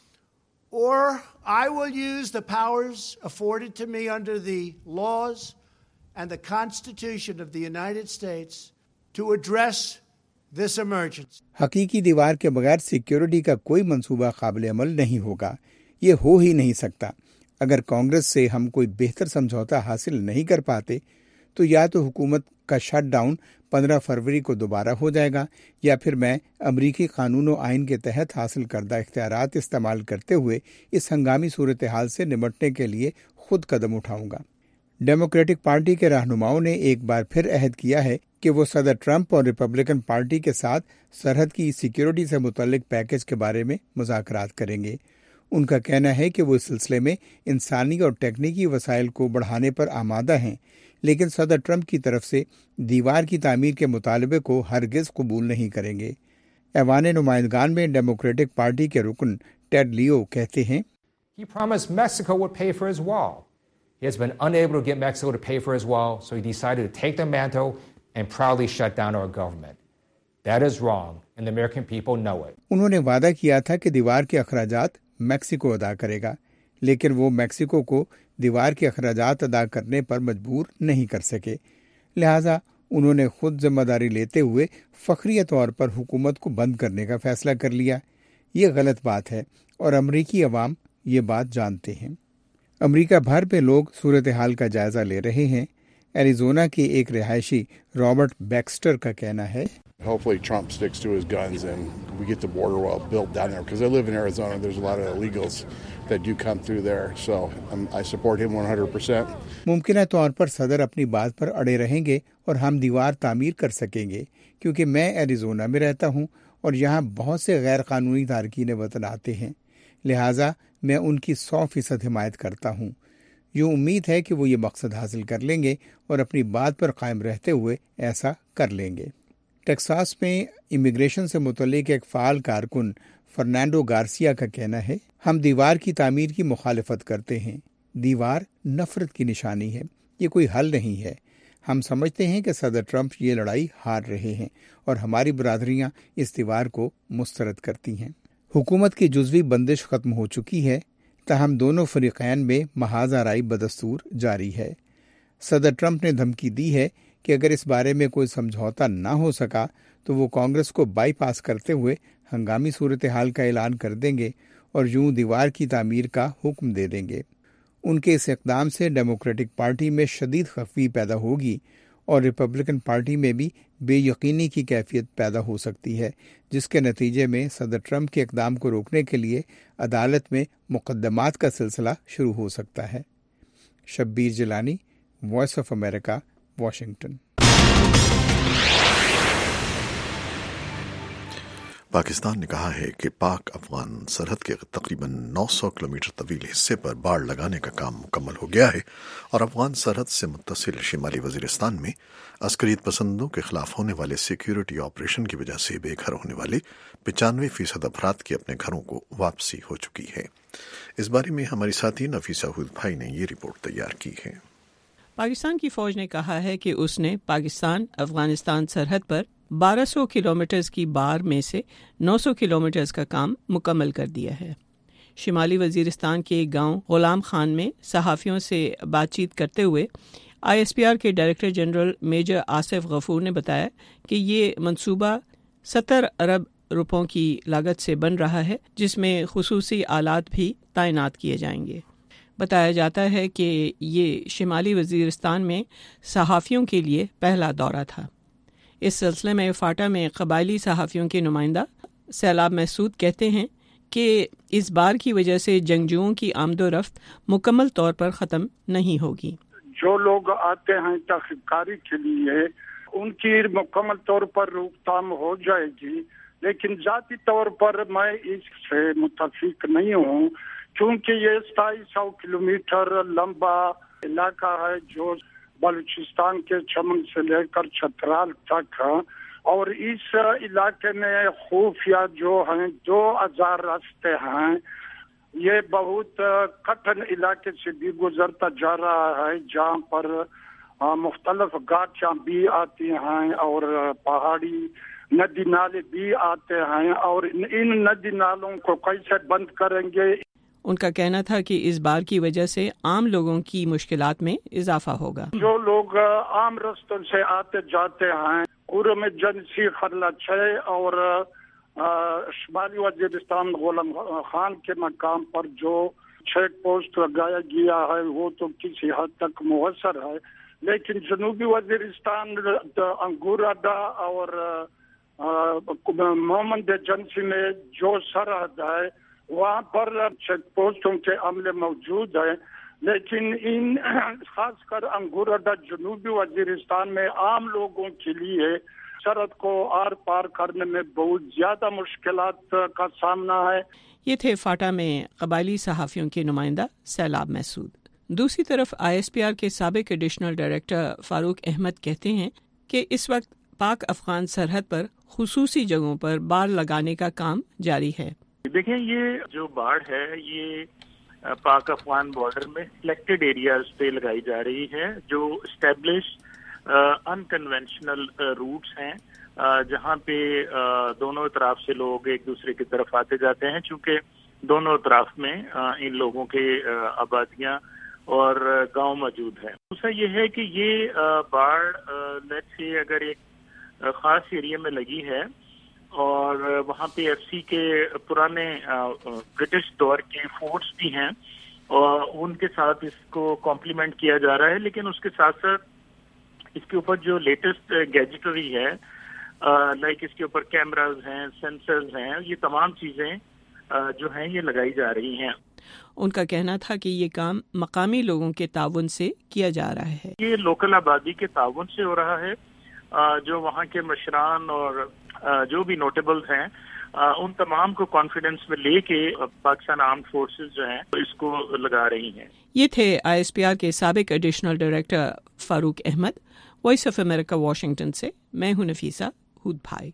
or I will use the powers afforded to me under the laws and the Constitution of the United States to address this emergency. حقیقی دیوار کے بغیر security کا کوئی منصوبہ قابل عمل نہیں ہوگا۔ یہ ہو ہی نہیں سکتا۔ اگر کانگریس سے ہم کوئی بہتر سمجھوتا حاصل نہیں کر پاتے تو یا تو حکومت کا شٹ ڈاؤن پندرہ فروری کو دوبارہ ہو جائے گا، یا پھر میں امریکی قانون و آئین کے تحت حاصل کردہ اختیارات استعمال کرتے ہوئے اس ہنگامی صورتحال سے نمٹنے کے لیے خود قدم اٹھاؤں گا۔ ڈیموکریٹک پارٹی کے رہنماؤں نے ایک بار پھر عہد کیا ہے کہ وہ صدر ٹرمپ اور ریپبلکن پارٹی کے ساتھ سرحد کی سیکیورٹی سے متعلق پیکج کے بارے میں مذاکرات کریں گے۔ ان کا کہنا ہے کہ وہ اس سلسلے میں انسانی اور ٹیکنیکی وسائل کو بڑھانے پر آمادہ ہیں، لیکن صدر ٹرمپ کی طرف سے دیوار کی تعمیر کے مطالبے کو ہرگز قبول نہیں کریں گے۔ ایوان نمائندگان میں ڈیموکریٹک پارٹی کے رکن ٹیڈ لیو کہتے ہیں، He promised Mexico would pay for his wall. He has been unable to get Mexico to pay for his wall, so he decided to take the mantle and proudly shut down our government. That is wrong, and the American people know it. انہوں نے وعدہ کیا تھا کہ دیوار کے اخراجات Mexico ادا کرے گا، لیکن وہ میکسیکو کو دیوار کے اخراجات ادا کرنے پر مجبور نہیں کر سکے۔ لہٰذا انہوں نے خود ذمہ داری لیتے ہوئے فخریہ طور پر حکومت کو بند کرنے کا فیصلہ کر لیا۔ یہ غلط بات ہے اور امریکی عوام یہ بات جانتے ہیں۔ امریکہ بھر میں لوگ صورتحال کا جائزہ لے رہے ہیں۔ एरिजोना के एक रिहायशी रॉबर्ट बैक्स्टर का कहना है, Hopefully Trump sticks to his guns and we get the border wall built down there because I live in Arizona. There's a lot of illegals that do come through there. So um, I support him one hundred percent. मुमकिन तौर पर सदर अपनी बात पर अड़े रहेंगे और हम दीवार तामीर कर सकेंगे क्योंकि मैं एरिजोना में रहता हूं और यहाँ बहुत से गैर कानूनी तारकीन वतन आते हैं, लिहाजा मैं उनकी सौ फीसद हिमायत करता हूँ। यूँ उम्मीद है कि वो ये मकसद हासिल कर लेंगे और अपनी बात पर कायम रहते हुए ऐसा कर लेंगे। टेक्सास में इमिग्रेशन से मुतल्लिक एक फ़ाल कारकुन फर्नांडो गार्सिया का कहना है, हम दीवार की तामीर की मुखालफत करते हैं। दीवार नफरत की निशानी है, ये कोई हल नहीं है। हम समझते हैं कि सदर ट्रंप ये लड़ाई हार रहे हैं और हमारी बरादरियां इस दीवार को मुस्तरद करती हैं। हुकूमत की जुज़वी बंदिश ख़त्म हो चुकी है, ताहम दोनों फरीक़ैन में महाज़ आराई बदस्तूर जारी है। सदर ट्रंप ने धमकी दी है कि अगर इस बारे में कोई समझौता न हो सका तो वो कांग्रेस को बाईपास करते हुए हंगामी सूरत हाल का ऐलान कर देंगे और यूं दीवार की तामीर का हुक्म दे देंगे। उनके इस इक़दाम से डेमोक्रेटिक पार्टी में शदीद खफी पैदा होगी और रिपब्लिकन पार्टी में भी बेयकीनी की कैफियत पैदा हो सकती है, जिसके नतीजे में सदर ट्रंप के इक़दाम को रोकने के लिए अदालत में मुकदमात का सिलसिला शुरू हो सकता है। Shabbir Jilani, voice of America, Washington. Pakistan ने कहा है कि पाक अफगान सरहद के तकरीबन नौ सौ किलोमीटर तवील हिस्से पर बाड़ लगाने का काम मुकम्मल हो गया है और अफगान सरहद से मुत्तसिल शिमाली वजीरिस्तान में अस्करियत पसंदों के खिलाफ होने वाले सिक्योरिटी ऑपरेशन की वजह से बेघर होने वाले पचानवे फीसद अफराद की अपने घरों को वापसी हो चुकी है। इस बारे में हमारी साथी नफीसा हुद भाई ने ये रिपोर्ट तैयार की है। पाकिस्तान की फौज ने कहा है कि उसने पाकिस्तान अफगानिस्तान सरहद पर बारह सौ किलोमीटर की बार में से नौ सौ किलोमीटर का काम मुकम्मल कर दिया है। शिमाली वजीरिस्तान के एक गांव गुलाम खान में सहाफ़ियों से बातचीत करते हुए आई एस पी आर के director general major Asif Ghafoor ने बताया कि ये मंसूबा सत्तर अरब रुपयों की लागत से बन रहा है, जिसमें खुसूसी आलात भी तैनात किए जाएंगे। बताया जाता है कि ये शिमाली वजीरिस्तान में सहाफ़ियों के लिए पहला दौरा था। इस सिलसिले में फाटा में कबायली सहाफ़ियों के नुमाइंदा सैलाब महसूद कहते हैं कि इस बार की वजह से जंगजुओं की आमदोरफ्त मुकम्मल तौर पर ख़त्म नहीं होगी। जो लोग आते हैं तहक़ीक़ाती के लिए उनकी मुकम्मल तौर पर रोकथाम हो जाएगी, लेकिन ज़ाती तौर पर मैं इससे मुतफ़िक नहीं हूँ, क्योंकि ये सताईस सौ किलोमीटर लंबा इलाका है जो बलूचिस्तान के चमन से लेकर चतराल तक है और इस इलाके में खुफिया जो हैं दो हजार रास्ते हैं। ये बहुत कठिन इलाके से भी गुजरता जा रहा है, जहाँ पर मुख्तलिफ घाटियाँ भी आती हैं और पहाड़ी नदी नाले भी आते हैं और इन नदी नालों को कैसे बंद करेंगे। उनका कहना था कि इस बार की वजह से आम लोगों की मुश्किलात में इजाफा होगा। जो लोग आम रास्तों से आते जाते हैं पूरे में जनसी खरला छः और शुमाली वजीरिस्तान गुलाम खान के मकाम पर जो चेक पोस्ट लगाया गया है वो तो किसी हद तक मुअस्सर है, लेकिन जनूबी वजीरिस्तान अंगूरादा और मोहम्मद एजेंसी में जो सरहद है वहाँ पर चेक पोस्टों के अमले मौजूद है, लेकिन इन खासकर अंगूरादा जनूबी वजीरिस्तान में आम लोगों के लिए सरहद को आर पार करने में बहुत ज्यादा मुश्किलात का सामना है। ये थे फाटा में कबायली सहाफ़ियों के नुमाइंदा सैलाब महसूद। दूसरी तरफ आई एस पी आर के साबिक एडिशनल डायरेक्टर फारूक अहमद कहते हैं कि इस वक्त पाक अफगान सरहद पर खुसूसी जगहों पर बाड़ लगाने का काम जारी है। देखिए, ये जो बाढ़ है ये पाक अफगान बॉर्डर में सिलेक्टेड एरियाज पे लगाई जा रही है, जो एस्टेब्लिश अनकन्वेंशनल रूट्स हैं, जहाँ पे uh, दोनों तरफ से लोग एक दूसरे की तरफ आते जाते हैं। चूंकि दोनों तरफ में uh, इन लोगों के uh, आबादियाँ और गांव मौजूद है। दूसरा ये है कि ये uh, बाढ़ लेट्स से अगर एक uh, खास एरिया में लगी है और वहाँ पे एफ सी के पुराने ब्रिटिश दौर के फोर्ट्स भी हैं और उनके साथ इसको कॉम्प्लीमेंट किया जा रहा है, लेकिन उसके साथ साथ اس کے اوپر جو لیٹسٹ گیجٹری ہے، لائک اس کے اوپر کیمراز ہیں، سینسرز ہیں، یہ تمام چیزیں جو ہیں یہ لگائی جا رہی ہیں۔ ان کا کہنا تھا کہ یہ کام مقامی لوگوں کے تعاون سے کیا جا رہا ہے۔ یہ لوکل آبادی کے تعاون سے ہو رہا ہے، جو وہاں کے مشران اور جو بھی نوٹیبلز ہیں ان تمام کو کانفیڈنس میں لے کے پاکستان آرمڈ فورسز جو ہیں اس کو لگا رہی ہیں۔ یہ تھے آئی ایس پی آر کے سابق additional director Farooq Ahmed. Voice of America Washington سے میں ہوں نفیسہ ہود بھائی۔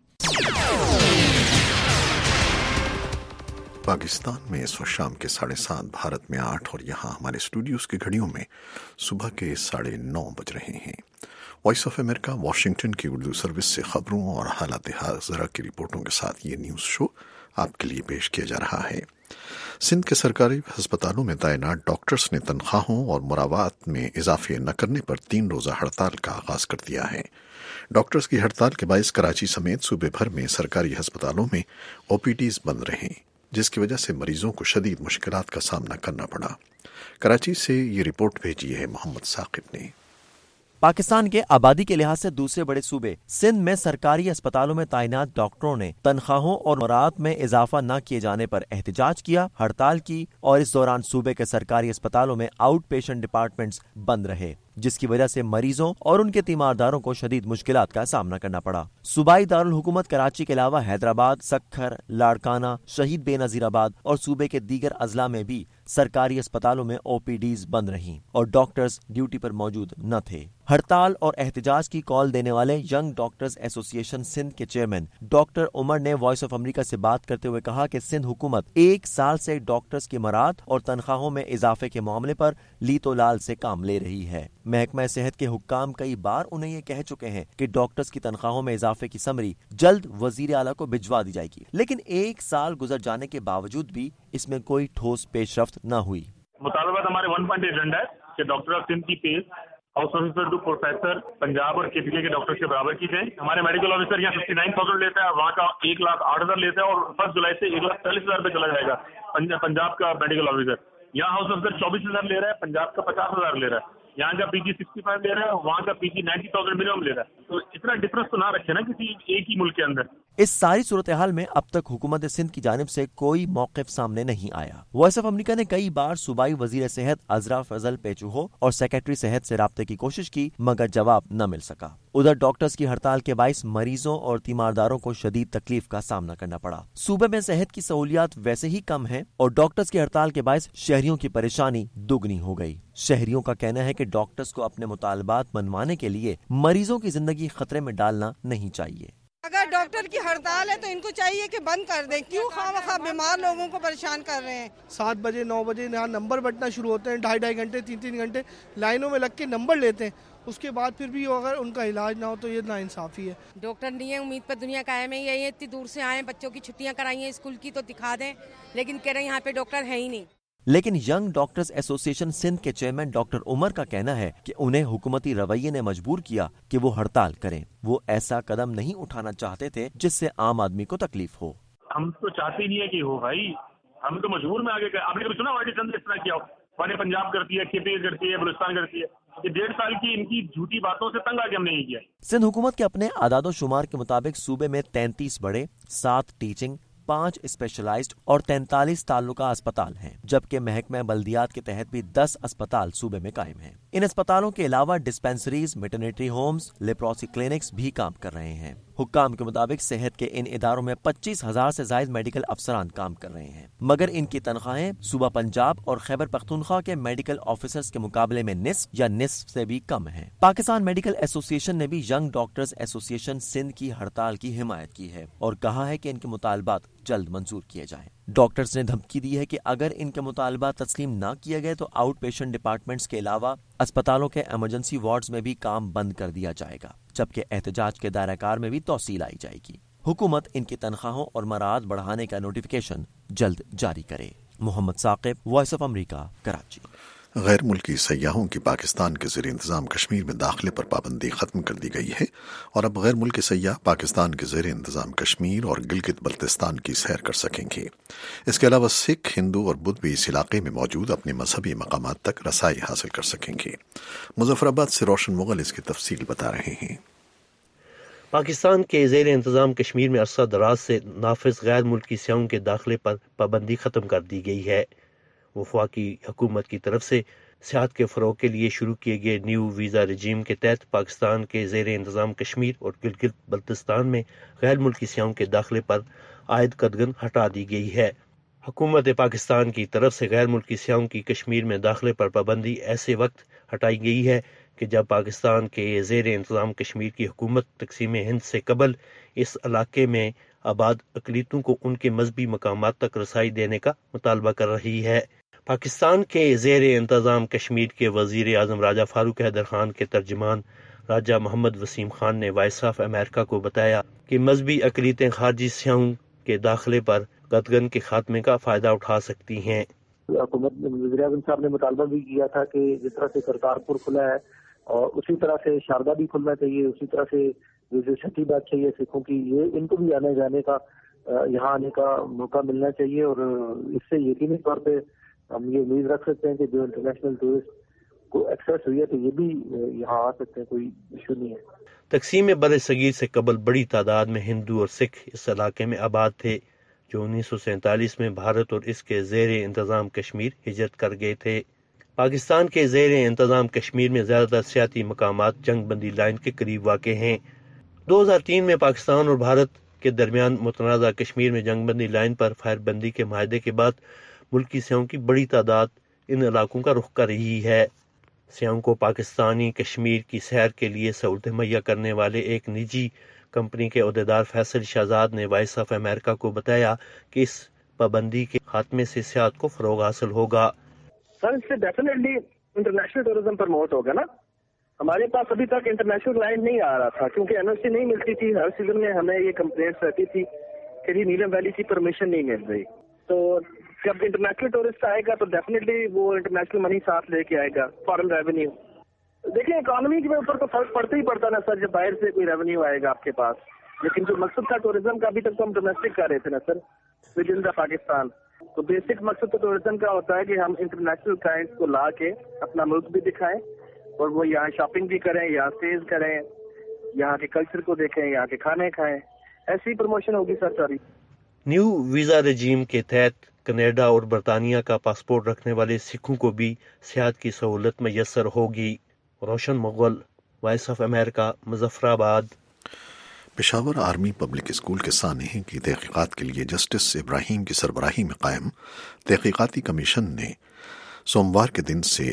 پاکستان میں اس وقت شام کے ساڑھے سات، بھارت میں آٹھ، اور یہاں ہمارے اسٹوڈیوز کی گھڑیوں میں صبح کے ساڑھے نو بج رہے ہیں۔ وائس آف امریکہ واشنگٹن کی اردو سروس سے خبروں اور حالات حاضرہ کی رپورٹوں کے ساتھ یہ نیوز شو آپ کے لیے پیش کیا جا رہا ہے۔ سندھ کے سرکاری ہسپتالوں میں تعینات ڈاکٹرز نے تنخواہوں اور مراعات میں اضافے نہ کرنے پر تین روزہ ہڑتال کا آغاز کر دیا ہے۔ ڈاکٹرز کی ہڑتال کے باعث کراچی سمیت صوبے بھر میں سرکاری ہسپتالوں میں او پی ڈیز بند رہیں، جس کی وجہ سے مریضوں کو شدید مشکلات کا سامنا کرنا پڑا۔ کراچی سے یہ رپورٹ بھیجی ہے محمد ثاقب نے۔ پاکستان کے آبادی کے لحاظ سے دوسرے بڑے صوبے سندھ میں سرکاری اسپتالوں میں تعینات ڈاکٹروں نے تنخواہوں اور مراعات میں اضافہ نہ کیے جانے پر احتجاج کیا، ہڑتال کی، اور اس دوران صوبے کے سرکاری اسپتالوں میں آؤٹ پیشنٹ ڈپارٹمنٹس بند رہے، جس کی وجہ سے مریضوں اور ان کے تیمارداروں کو شدید مشکلات کا سامنا کرنا پڑا۔ صوبائی دارالحکومت کراچی کے علاوہ حیدرآباد، سکھر، لاڑکانہ، شہید بے نظیر آباد اور صوبے کے دیگر اضلاع میں بھی سرکاری اسپتالوں میں او پی ڈیز بند رہیں اور ڈاکٹرز ڈیوٹی پر موجود نہ تھے۔ ہڑتال اور احتجاج کی کال دینے والے ینگ ڈاکٹرز ایسوسی ایشن سندھ کے چیئرمین ڈاکٹر عمر نے وائس آف امریکہ سے بات کرتے ہوئے کہا کہ سندھ حکومت ایک سال سے ڈاکٹرز کی مراعات اور تنخواہوں میں اضافے کے معاملے پر لیت و لال سے کام لے رہی ہے۔ محکمہ صحت کے حکام کئی بار انہیں یہ کہہ چکے ہیں کہ ڈاکٹرز کی تنخواہوں میں اضافے کی سمری جلد وزیر اعلیٰ کو بھجوا دی جائے گی، لیکن ایک سال گزر جانے کے باوجود بھی اس میں کوئی ٹھوس پیش رفت نہ ہوئی۔ مطالبات ہمارے ون پوائنٹ ایجنڈا ہے کہ ڈاکٹر آف سندھ کی pays house officer to professor Punjab اور کے پی کے کے ڈاکٹر کے برابر کی جائے۔ ہمارے میڈیکل آفیسر یہاں ففٹی نائن تھاؤزینڈ لیتا ہے، وہاں کا ایک لاکھ آٹھ ہزار لیتا ہے، اور فرسٹ جولائی سے ایک لاکھ چالیس ہزار روپے چلا جائے گا پنجاب کا میڈیکل آفیسر۔ یہاں ہاؤس آفیسر چوبیس ہزار لے رہا ہے، پنجاب کا پچاس ہزار لے رہا ہے، یہاں کا پی جی سکسٹی فائیو لے رہا ہے، وہاں کا P G ninety thousand minimum لے رہا ہے۔ تو اتنا ڈفرنس تو نہ رکھے نا کسی ایک ہی ملک کے اندر۔ اس ساری صورتحال میں اب تک حکومت سندھ کی جانب سے کوئی موقف سامنے نہیں آیا۔ وائس آف امریکہ نے کئی بار صوبائی وزیر صحت عذرا فضل پیچوہو اور سیکرٹری صحت سے رابطے کی کوشش کی، مگر جواب نہ مل سکا۔ ادھر ڈاکٹرز کی ہڑتال کے باعث مریضوں اور تیمارداروں کو شدید تکلیف کا سامنا کرنا پڑا۔ صوبے میں صحت کی سہولیات ویسے ہی کم ہیں اور ڈاکٹرز کی ہڑتال کے باعث شہریوں کی پریشانی دگنی ہو گئی۔ شہریوں کا کہنا ہے کہ ڈاکٹرز کو اپنے مطالبات منوانے کے لیے مریضوں کی زندگی خطرے میں ڈالنا نہیں چاہیے۔ اگر ڈاکٹر کی ہڑتال ہے تو ان کو چاہیے کہ بند کر دیں، کیوں خواہ مخواہ بیمار لوگوں کو پریشان کر رہے ہیں۔ سات بجے نو بجے یہاں نمبر بٹنا شروع ہوتے ہیں، ڈھائی ڈھائی گھنٹے تین تین گھنٹے لائنوں میں لگ کے نمبر لیتے ہیں، اس کے بعد پھر بھی اگر ان کا علاج نہ ہو تو یہ ناانصافی ہے۔ ڈاکٹر نہیں ہے، امید پر دنیا قائم ہے، یہی اتنی دور سے آئے، بچوں کی چھٹیاں کرائی ہیں اسکول کی تو دکھا دیں، لیکن کہہ رہے ہیں یہاں پہ ڈاکٹر ہے ہی نہیں۔ لیکن ینگ ڈاکٹرز ایسوسی ایشن سندھ کے چیئرمین ڈاکٹر عمر کا کہنا ہے کہ انہیں حکومتی رویے نے مجبور کیا کہ وہ ہڑتال کریں۔ وہ ایسا قدم نہیں اٹھانا چاہتے تھے جس سے عام آدمی کو تکلیف ہو۔ ہم تو چاہتے ہی نہیں ہے کہ ہو بھائی، ہم تو مجبور میں آگے آپ نے سنا واٹی چند اس طرح کیا ہو، واٹی پنجاب کرتی ہے، کے پی کرتی ہے، بلوچستان کرتی ہے، یہ ڈیڑھ سال کی ان کی جھوٹی باتوں سے تنگ آ کے ہم نے یہ کیا۔ سندھ حکومت کے اپنے اعداد و شمار کے مطابق صوبے میں تینتیس بڑے، سات ٹیچنگ، پانچ اسپیشلائزڈ اور تینتالیس تعلقہ اسپتال ہیں، جبکہ محکمہ بلدیات کے تحت بھی دس اسپتال صوبے میں قائم ہیں۔ ان اسپتالوں کے علاوہ dispensaries, maternity homes, leprosy clinics بھی کام کر رہے ہیں۔ حکام کے مطابق صحت کے ان اداروں میں پچیس ہزار سے زائد میڈیکل افسران کام کر رہے ہیں، مگر ان کی تنخواہیں صوبہ پنجاب اور خیبر پختونخوا کے میڈیکل آفیسرز کے مقابلے میں نصف یا نصف سے بھی کم ہیں۔ پاکستان میڈیکل ایسوسی ایشن نے بھی ینگ ڈاکٹرز ایسوسی ایشن سندھ کی ہڑتال کی حمایت کی ہے اور کہا ہے کہ ان کے مطالبات جلد منظور کیے جائیں۔ ڈاکٹرز نے دھمکی دی ہے کہ اگر ان کے مطالبات تسلیم نہ کیے گئے تو آؤٹ پیشنٹ ڈپارٹمنٹس کے علاوہ اسپتالوں کے ایمرجنسی وارڈز میں بھی کام بند کر دیا جائے گا، جبکہ احتجاج کے دائرہ کار میں بھی توسیع لائی جائے گی۔ حکومت ان کی تنخواہوں اور مراعات بڑھانے کا نوٹیفیکیشن جلد جاری کرے۔ Muhammad Saqib, voice of America, Karachi. غیر ملکی سیاحوں کی پاکستان کے زیر انتظام کشمیر میں داخلے پر پابندی ختم کر دی گئی ہے اور اب غیر ملکی سیاح پاکستان کے زیر انتظام کشمیر اور گلگت بلتستان کی سیر کر سکیں گے۔ اس کے علاوہ سکھ، ہندو اور بدھ بھی اس علاقے میں موجود اپنے مذہبی مقامات تک رسائی حاصل کر سکیں گے۔ مظفر آباد سے روشن مغل اس کی تفصیل بتا رہے ہیں۔ پاکستان کے زیر انتظام کشمیر میں عرصہ دراز سے نافذ غیر ملکی سیاحوں کے داخلے پر پابندی ختم کر دی گئی ہے۔ وفاقی حکومت کی طرف سے سیاحت کے فروغ کے لیے شروع کیے گئے نیو ویزا رجیم کے تحت پاکستان کے زیر انتظام کشمیر اور گلگت بلتستان میں غیر ملکی سیاحوں کے داخلے پر عائد قدغن ہٹا دی گئی ہے۔ حکومت پاکستان کی طرف سے غیر ملکی سیاحوں کی کشمیر میں داخلے پر پابندی ایسے وقت ہٹائی گئی ہے کہ جب پاکستان کے زیر انتظام کشمیر کی حکومت تقسیم ہند سے قبل اس علاقے میں آباد اقلیتوں کو ان کے مذہبی مقامات تک رسائی دینے کا مطالبہ کر رہی ہے۔ پاکستان کے زیر انتظام کشمیر کے وزیر اعظم راجہ فاروق حیدر خان کے ترجمان راجہ محمد وسیم خان نے وائس آف امریکہ کو بتایا کہ مذہبی اقلیتیں خارجی سیاحوں کے داخلے پر قدغن کے خاتمے کا فائدہ اٹھا سکتی ہیں۔ حکومت وزیر اعظم صاحب نے مطالبہ بھی کیا تھا کہ جس طرح سے کرتارپور کھلا ہے اور اسی طرح سے شاردا بھی کھلنا چاہیے، اسی طرح سے جو چھٹی بات چاہیے سکھوں کی، یہ ان کو بھی آنے جانے کا یہاں آنے کا موقع ملنا چاہیے اور اس سے یقینی طور پہ ہم یہ امید رکھ سکتے ہیں کہ جو انٹرنیشنل ٹورسٹ کو ایکسیس ہوئی ہے تو یہ بھی یہاں آ سکتے ہیں، کوئی ایشو نہیں ہے۔ تقسیم بر صغیر سے قبل بڑی تعداد میں ہندو اور سکھ اس علاقے میں آباد تھے جو انیس سو سینتالیس میں بھارت اور اس کے زیر انتظام کشمیر ہجرت کر گئے تھے۔ پاکستان کے زیر انتظام کشمیر میں زیادہ تر سیاحتی مقامات جنگ بندی لائن کے قریب واقع ہیں۔ دو ہزار تین میں پاکستان اور بھارت کے درمیان متنازع کشمیر میں جنگ بندی لائن پر فائر بندی کے معاہدے کے بعد ملکی سیاحوں کی بڑی تعداد ان علاقوں کا رخ کر رہی ہے۔ سیاحوں کو پاکستانی کشمیر کی سیر کے لیے سہولتیں مہیا کرنے والے ایک نجی کمپنی کے عہدیدار فیصل شہزاد نے وائس آف امریکہ کو بتایا کہ اس پابندی کے خاتمے سے سیاحت کو فروغ حاصل ہوگا۔ سر اس سے ڈیفینیٹلی انٹرنیشنل ٹورزم پروموٹ ہوگا نا۔ ہمارے پاس ابھی تک انٹرنیشنل لائن نہیں آ رہا تھا کیونکہ این او سی نہیں ملتی تھی۔ ہر سیزن میں ہمیں یہ کمپلینٹس رہتی تھی کہ جی نیلم ویلی کی پرمیشن نہیں مل رہی، تو جب انٹرنیشنل ٹورسٹ آئے گا تو ڈیفینیٹلی وہ انٹرنیشنل منی ساتھ لے کے آئے گا، فارن ریونیو۔ دیکھیں اکانومی کے اوپر تو فرق پڑتا ہی پڑتا نا سر، جب باہر سے کوئی ریونیو آئے گا آپ کے پاس، لیکن جو مقصد تھا ٹورزم کا ابھی تک تو ہم ڈومیسٹک کر رہے تھے نا سر ود ان دا پاکستان۔ تو بیسک مقصد تو ٹورزم کا ہوتا ہے کہ ہم انٹرنیشنل کلائنٹس کو لا کے اپنا ملک بھی دکھائیں اور وہ یہاں شاپنگ بھی کریں، یہاں اسٹیز کریں، یہاں کے کلچر کو دیکھیں، یہاں کے کھانے کھائیں، ایسی پروموشن ہوگی سر ساری۔ نیو ویزا رجیم کے تحت کینیڈا اور برطانیہ کا پاسپورٹ رکھنے والے سکھوں کو بھی سیاحت کی سہولت میسر ہوگی۔ Roshan Mughal, voice of America, Muzaffarabad. Peshawar army public school کے سانحے کی تحقیقات کے لیے جسٹس ابراہیم کی سربراہی میں قائم تحقیقاتی کمیشن نے سوموار کے دن سے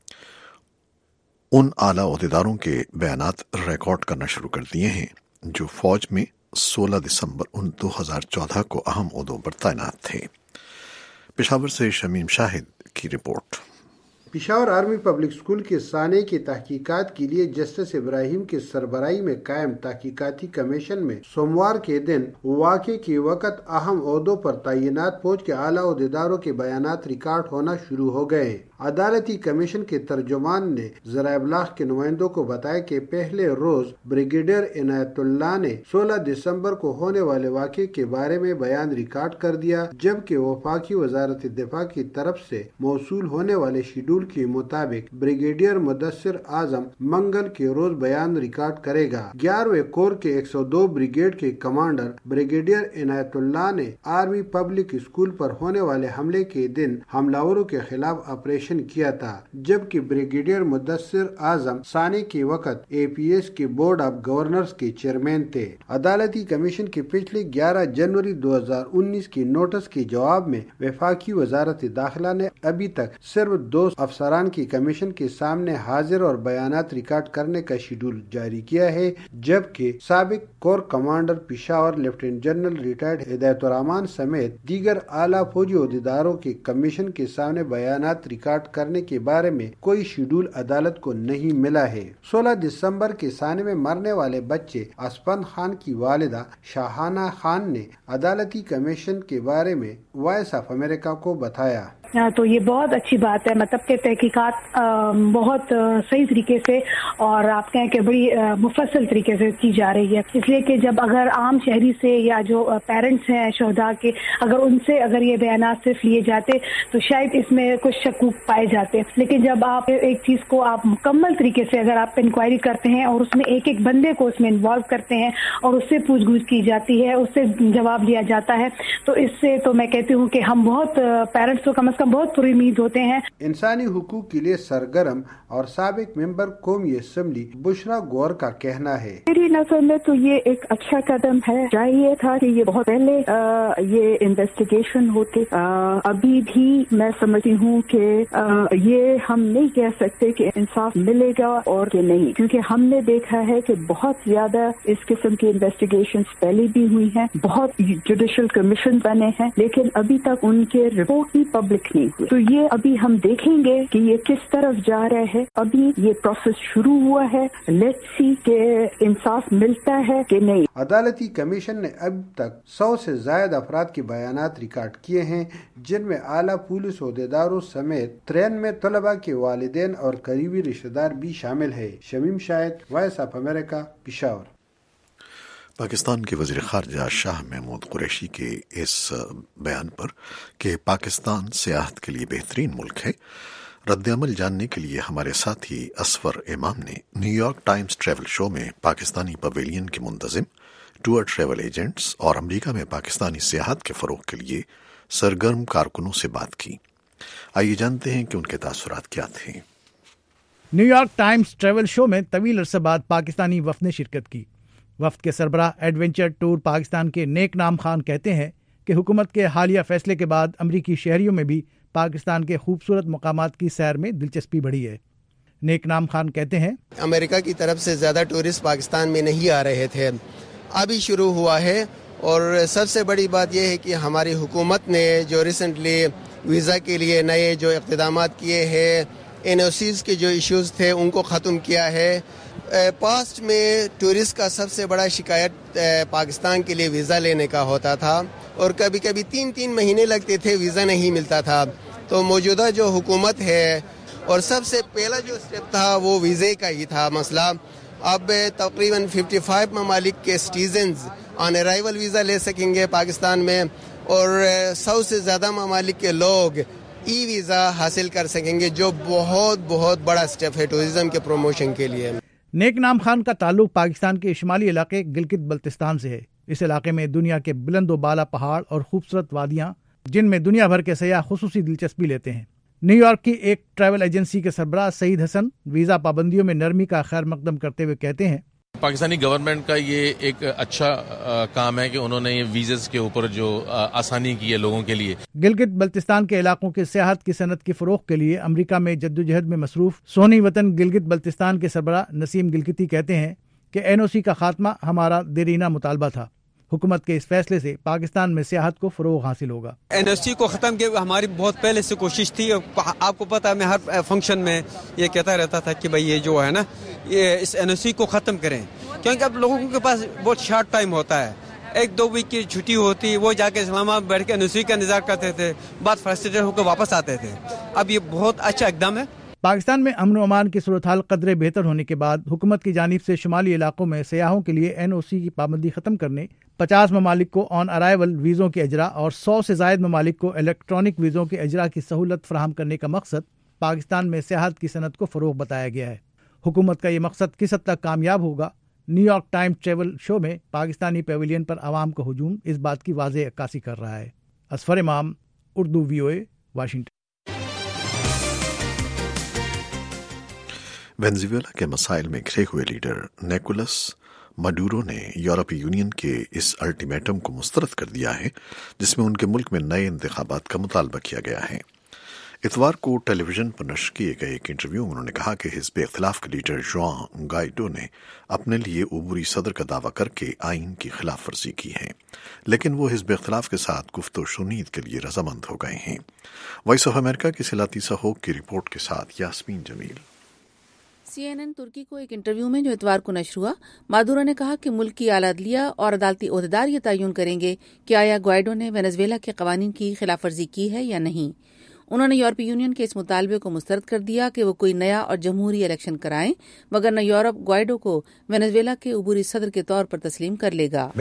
ان اعلیٰ عہدیداروں کے بیانات ریکارڈ کرنا شروع کر دیے ہیں جو فوج میں سولہ دسمبر دو ہزار چودہ کو اہم عہدوں پر تعینات تھے۔ پشاور سے شمیم شاہد کی report. Peshawar army public school کے سانحے کی تحقیقات کے لیے جسٹس ابراہیم کے سربراہی میں قائم تحقیقاتی کمیشن میں سوموار کے دن واقعے کے وقت اہم عہدوں پر تعینات فوج کے اعلیٰ عہدیداروں کے بیانات ریکارڈ ہونا شروع ہو گئے ہیں۔ عدالتی کمیشن کے ترجمان نے ذرائع ابلاغ کے نمائندوں کو بتایا کہ پہلے روز بریگیڈیئر عنایت اللہ نے سولہ دسمبر کو ہونے والے واقعے کے بارے میں بیان ریکارڈ کر دیا، جبکہ وفاقی وزارت دفاع کی طرف سے موصول ہونے والے شیڈول کے مطابق بریگیڈیئر مدثر اعظم منگل کے روز بیان ریکارڈ کرے گا۔ گیارہویں کور کے ایک سو دو بریگیڈ کے کمانڈر بریگیڈیئر عنایت اللہ نے آرمی پبلک اسکول پر ہونے والے حملے کے دن حملہ کے خلاف آپریشن کیا تھا، جبکہ بریگیڈیئر مدثر اعظم سانے کے وقت اے پی ایس کے بورڈ آف گورنرز کے چیئرمین تھے۔ عدالتی کمیشن کے پچھلے گیارہ جنوری دو ہزار انیس کے نوٹس کے جواب میں وفاقی وزارت داخلہ نے ابھی تک صرف دو افسران کی کمیشن کے سامنے حاضر اور بیانات ریکارڈ کرنے کا شیڈول جاری کیا ہے، جبکہ سابق corps commander Peshawar lieutenant general retired Hidayat ur Rehman سمیت دیگر اعلیٰ فوجی عہدیداروں کے کمیشن کے سامنے بیانات ریکارڈ کرنے کے بارے میں کوئی شیڈول عدالت کو نہیں ملا ہے۔ سولہ دسمبر کے سانے میں مرنے والے بچے اسپند خان کی والدہ شاہانہ خان نے عدالتی کمیشن کے بارے میں وائس آف امریکہ کو بتایا۔ تو یہ بہت اچھی بات ہے، مطلب کہ تحقیقات بہت صحیح طریقے سے اور آپ کہیں کہ بڑی مفصل طریقے سے کی جا رہی ہے، اس لیے کہ جب اگر عام شہری سے یا جو پیرنٹس ہیں شہداء کے، اگر ان سے اگر یہ بیانات صرف لیے جاتے تو شاید اس میں کچھ شکوک پائے جاتے، لیکن جب آپ ایک چیز کو آپ مکمل طریقے سے اگر آپ انکوائری کرتے ہیں اور اس میں ایک ایک بندے کو اس میں انوالو کرتے ہیں اور اس سے پوچھ گچھ کی جاتی ہے، اس سے جواب لیا جاتا ہے، تو اس سے تو میں کہتی ہوں کہ ہم بہت پیرنٹس کو کم از کم بہت پوری امید ہوتے ہیں۔ انسانی حقوق کے لیے سرگرم اور سابق ممبر قومی اسمبلی بشرا گور کا کہنا ہے، میری نظر میں تو یہ ایک اچھا قدم ہے، چاہیے تھا کہ یہ بہت پہلے یہ انویسٹیگیشن ہوتے، ابھی بھی میں سمجھتی ہوں کہ یہ ہم نہیں کہہ سکتے کہ انصاف ملے گا اور کہ نہیں، کیونکہ ہم نے دیکھا ہے کہ بہت زیادہ اس قسم کی انویسٹیگیشنز پہلے بھی ہوئی ہیں، بہت جوڈیشل کمیشن بنے ہیں، لیکن ابھی تک ان کے رپورٹ بھی پبلک نہیں ہوئی، تو یہ ابھی ہم دیکھیں گے کہ یہ کس طرف جا رہے ہیں، ابھی یہ پروسیس شروع ہوا ہے، لیٹس سی کہ انصاف ملتا ہے کہ نہیں۔ عدالتی کمیشن نے اب تک سو سے زائد افراد کے بیانات ریکارڈ کیے ہیں، جن میں اعلیٰ پولیس عہدیداروں سمیت ترانوے طلباء کے والدین اور قریبی رشتہ دار بھی شامل ہے۔ Shamim Shahid, voice of America, Peshawar. Pakistan کے وزیر خارجہ شاہ محمود قریشی کے اس بیان پر کہ پاکستان سیاحت کے لیے بہترین ملک ہے، رد عمل جاننے کے لیے ہمارے ساتھی اسفر امام نے New York Times travel show میں پاکستانی پویلین کے منتظم، ٹور ٹریول ایجنٹس اور امریکہ میں پاکستانی سیاحت کے فروغ کے لیے سرگرم کارکنوں سے بات کی۔ آئیے جانتے ہیں کہ ان کے تاثرات کیا تھے۔ New York Times travel show میں طویل عرصہ بعد پاکستانی وفد نے شرکت کی۔ وفد کے سربراہ ایڈونچر ٹور پاکستان کے نیک نام خان کہتے ہیں کہ حکومت کے حالیہ فیصلے کے بعد امریکی شہریوں میں بھی پاکستان کے خوبصورت مقامات کی سیر میں دلچسپی بڑھی ہے۔ نیک نام خان کہتے ہیں، امریکہ کی طرف سے زیادہ ٹورسٹ پاکستان میں نہیں آ رہے تھے، ابھی شروع ہوا ہے، اور سب سے بڑی بات یہ ہے کہ ہماری حکومت نے جو ریسنٹلی ویزا کے لیے نئے جو اقتدامات کیے ہیں، این او سیز کے جو ایشوز تھے ان کو ختم کیا ہے۔ پاسٹ میں ٹورسٹ کا سب سے بڑا شکایت پاکستان کے لیے ویزا لینے کا ہوتا تھا، اور کبھی کبھی تین تین مہینے لگتے تھے، ویزا نہیں ملتا تھا۔ تو موجودہ جو حکومت ہے، اور سب سے پہلا جو اسٹیپ تھا وہ ویزے کا ہی تھا مسئلہ، اب تقریباً پچپن ممالک کے سٹیزنز آن ارائیول ویزا لے سکیں گے پاکستان میں، اور سو سے زیادہ ممالک کے لوگ ای ویزا حاصل کر سکیں گے، جو بہت بہت بڑا اسٹیپ ہے ٹورزم کے پروموشن کے لیے۔ نیک نام خان کا تعلق پاکستان کے شمالی علاقے گلگت بلتستان سے ہے۔ اس علاقے میں دنیا کے بلند و بالا پہاڑ اور خوبصورت وادیاں، جن میں دنیا بھر کے سیاح خصوصی دلچسپی لیتے ہیں۔ نیو یارک کی ایک ٹریول ایجنسی کے سربراہ سعید حسن ویزا پابندیوں میں نرمی کا خیر مقدم کرتے ہوئے کہتے ہیں، پاکستانی گورنمنٹ کا یہ ایک اچھا کام ہے کہ انہوں نے یہ ویزز کے اوپر جو آسانی کی ہے لوگوں کے لیے۔ گلگت بلتستان کے علاقوں کے سیاحت کی صنعت کے فروغ کے لیے امریکہ میں جدوجہد میں مصروف سونی وطن گلگت بلتستان کے سربراہ نسیم گلگتی کہتے ہیں کہ این او سی کا خاتمہ ہمارا دیرینہ مطالبہ تھا۔ حکومت کے اس فیصلے سے پاکستان میں سیاحت کو فروغ حاصل ہوگا۔ این او سی کو ختم کیا ہماری بہت پہلے سے کوشش تھی، آپ کو پتا ہے میں ہر فنکشن میں یہ کہتا رہتا تھا کہ بھائی یہ جو ہے نا یہ اس این او سی کو ختم کریں، کیونکہ اب لوگوں کے پاس بہت شارٹ ٹائم ہوتا ہے، ایک دو ویک کی چھٹی ہوتی، وہ جا کے اسلام آباد بیٹھ کے این او سی کا انتظار کرتے تھے، بعد فرسٹریٹڈ ہو کے واپس آتے تھے۔ اب یہ بہت اچھا اقدام ہے۔ پاکستان میں امن و امان کی صورتحال قدرے بہتر ہونے کے بعد حکومت کی جانب سے شمالی علاقوں میں سیاحوں کے لیے این او سی کی پابندی ختم کرنے، پچاس ممالک کو آن ارائیول ویزوں کے اجرا اور سو سے زائد ممالک کو الیکٹرانک ویزوں کے اجرا کی سہولت فراہم کرنے کا مقصد پاکستان میں سیاحت کی صنعت کو فروغ بتایا گیا ہے۔ حکومت کا یہ مقصد کس حد تک کامیاب ہوگا، New York Times travel show میں پاکستانی پیویلین پر عوام کا ہجوم اس بات کی واضح عکاسی کر رہا ہے۔ Asfar Imam, Urdu V O A, Washington. Venezuela کے مسائل میں گھرے ہوئے لیڈر نیکولس مڈورو نے یورپی یونین کے اس الٹیمیٹم کو مسترد کر دیا ہے جس میں ان کے ملک میں نئے انتخابات کا مطالبہ کیا گیا ہے۔ اتوار کو ٹیلی ویژن پر نشر کیے گئے ایک انٹرویو میں انہوں نے کہا کہ حزب اختلاف کے لیڈر جوان گائیڈو نے اپنے لیے عبوری صدر کا دعویٰ کر کے آئین کی خلاف ورزی کی ہے، لیکن وہ حزب اختلاف کے ساتھ گفت و شنید کے لیے رضامند ہو گئے ہیں۔ وائس آف امریکہ کی سلاتیسا ہوک کی رپورٹ کے ساتھ Yasmeen Jamil. C N N ترکی کو ایک انٹرویو میں جو اتوار کو نشر ہوا، مادورو نے کہا کہ ملک کی اعلیٰ عدلیہ اور عدالتی عہدیدار یہ تعین کریں گے کہ آیا گوائیڈو نے وینزویلا کے قوانین کی خلاف ورزی کی ہے یا نہیں۔ انہوں نے یورپی یونین کے اس مطالبے کو مسترد کر دیا کہ وہ کوئی نیا اور جمہوری الیکشن کرائیں، مگر نہ یورپ گوائڈو کو وینزویلا کے عبوری صدر کے طور پر تسلیم کر لے گا۔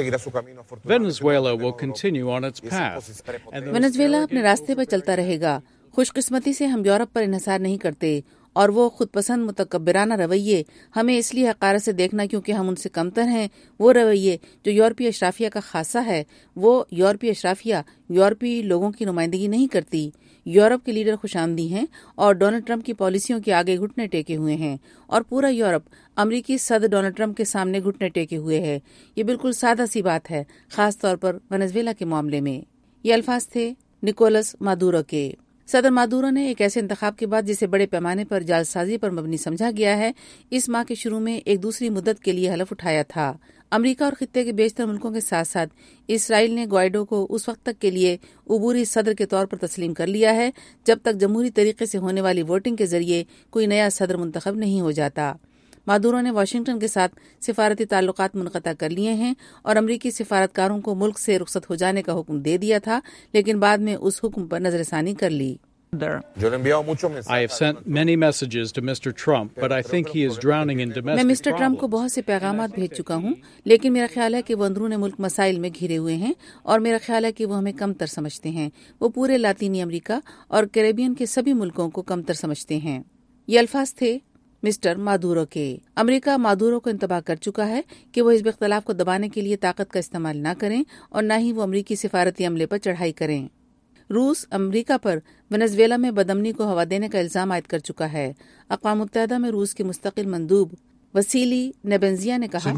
وینزویلا اپنے راستے پر چلتا رہے گا۔ خوش قسمتی سے ہم یورپ پر انحصار نہیں کرتے، اور وہ خود پسند متکبرانہ رویے ہمیں اس لیے حقارت سے دیکھنا کیونکہ ہم ان سے کمتر ہیں، وہ رویے جو یورپی اشرافیہ کا خاصہ ہے، وہ یورپی اشرافیہ یورپی لوگوں کی نمائندگی نہیں کرتی۔ یورپ کے لیڈر خوش آمدی ہیں اور ڈونلڈ ٹرمپ کی پالیسیوں کے آگے گھٹنے ٹیکے ہوئے ہیں، اور پورا یورپ امریکی صدر ڈونلڈ ٹرمپ کے سامنے گھٹنے ٹیکے ہوئے ہے۔ یہ بالکل سادہ سی بات ہے، خاص طور پر وینزویلا کے معاملے میں۔ یہ الفاظ تھے نکولس مادورو کے۔ صدر مادورو نے ایک ایسے انتخاب کے بعد جسے بڑے پیمانے پر جعل سازی پر مبنی سمجھا گیا ہے، اس ماہ کے شروع میں ایک دوسری مدت کے لیے حلف اٹھایا تھا۔ امریکہ اور خطے کے بیشتر ملکوں کے ساتھ ساتھ اسرائیل نے گوائڈو کو اس وقت تک کے لیے عبوری صدر کے طور پر تسلیم کر لیا ہے جب تک جمہوری طریقے سے ہونے والی ووٹنگ کے ذریعے کوئی نیا صدر منتخب نہیں ہو جاتا۔ مادورو نے واشنگٹن کے ساتھ سفارتی تعلقات منقطع کر لیے ہیں اور امریکی سفارتکاروں کو ملک سے رخصت ہو جانے کا حکم دے دیا تھا، لیکن بعد میں اس حکم پر نظر ثانی کر لی۔ I have sent many messages to Mister Trump, but I think he is drowning in domestic میں مسٹر ٹرمپ کو بہت سے پیغامات بھیج چکا ہوں، لیکن میرا خیال ہے کہ وہ اندرون ملک مسائل میں گھرے ہوئے ہیں، اور میرا خیال ہے کہ وہ ہمیں کم تر سمجھتے ہیں۔ وہ پورے لاطینی امریکہ اور کیریبین کے سبھی ملکوں کو کم تر سمجھتے ہیں۔ یہ الفاظ تھے مسٹر مادورو کے۔ امریکہ مادورو کو انتباہ کر چکا ہے کہ وہ حزب اختلاف کو دبانے کے لیے طاقت کا استعمال نہ کریں اور نہ ہی وہ امریکی سفارتی عملے پر چڑھائی کریں۔ روس امریکہ پر وینزویلا میں بدامنی کو ہوا دینے کا الزام عائد کر چکا ہے۔ اقوام متحدہ میں روس کے مستقل مندوب وسیلی نیبنزیا نے کہا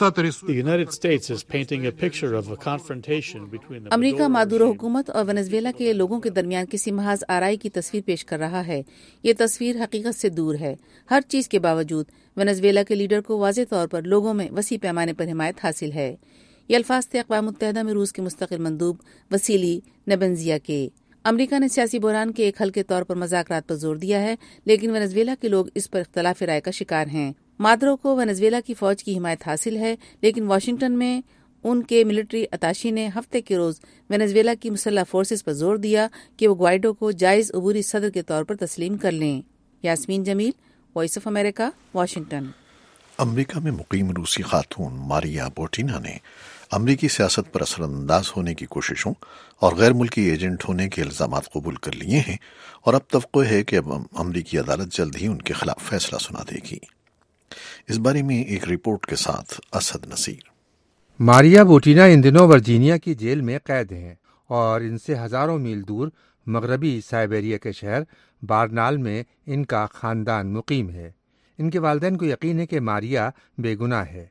امریکہ مادورو حکومت اور وینزویلا کے لوگوں کے درمیان کسی محض آرائی کی تصویر پیش کر رہا ہے۔ یہ تصویر حقیقت سے دور ہے۔ ہر چیز کے باوجود وینزویلا کے لیڈر کو واضح طور پر لوگوں میں وسیع پیمانے پر حمایت حاصل ہے۔ یہ الفاظ تھے اقوام متحدہ میں روس کے مستقل مندوب وسیلی نیبنزیا کے۔ امریکہ نے سیاسی بحران کے ایک حل کے طور پر مذاکرات پر زور دیا ہے، لیکن وینزویلا کے لوگ اس پر اختلاف رائے کا شکار ہیں۔ مادورو کو وینزویلا کی فوج کی حمایت حاصل ہے، لیکن واشنگٹن میں ان کے ملٹری اتاشی نے ہفتے کے روز وینزویلا کی مسلح فورسز پر زور دیا کہ وہ گوائڈو کو جائز عبوری صدر کے طور پر تسلیم کر لیں۔ Yasmeen Jamil, voice of America, Washington. America میں مقیم روسی خاتون ماریا بوٹینا نے امریکی سیاست پر اثر انداز ہونے کی کوششوں اور غیر ملکی ایجنٹ ہونے کے الزامات قبول کر لیے ہیں، اور اب توقع ہے کہ اب امریکی عدالت جلد ہی ان کے خلاف فیصلہ سنا دے گی۔ اس بارے میں ایک رپورٹ کے ساتھ اسد نصیر۔ ماریا بوٹینا ان دنوں ورجینیا کی جیل میں قید ہیں اور ان سے ہزاروں میل دور مغربی سائبیریا کے شہر بارنال میں ان کا خاندان مقیم ہے۔ ان کے والدین کو یقین ہے کہ ماریا بے گناہ ہے۔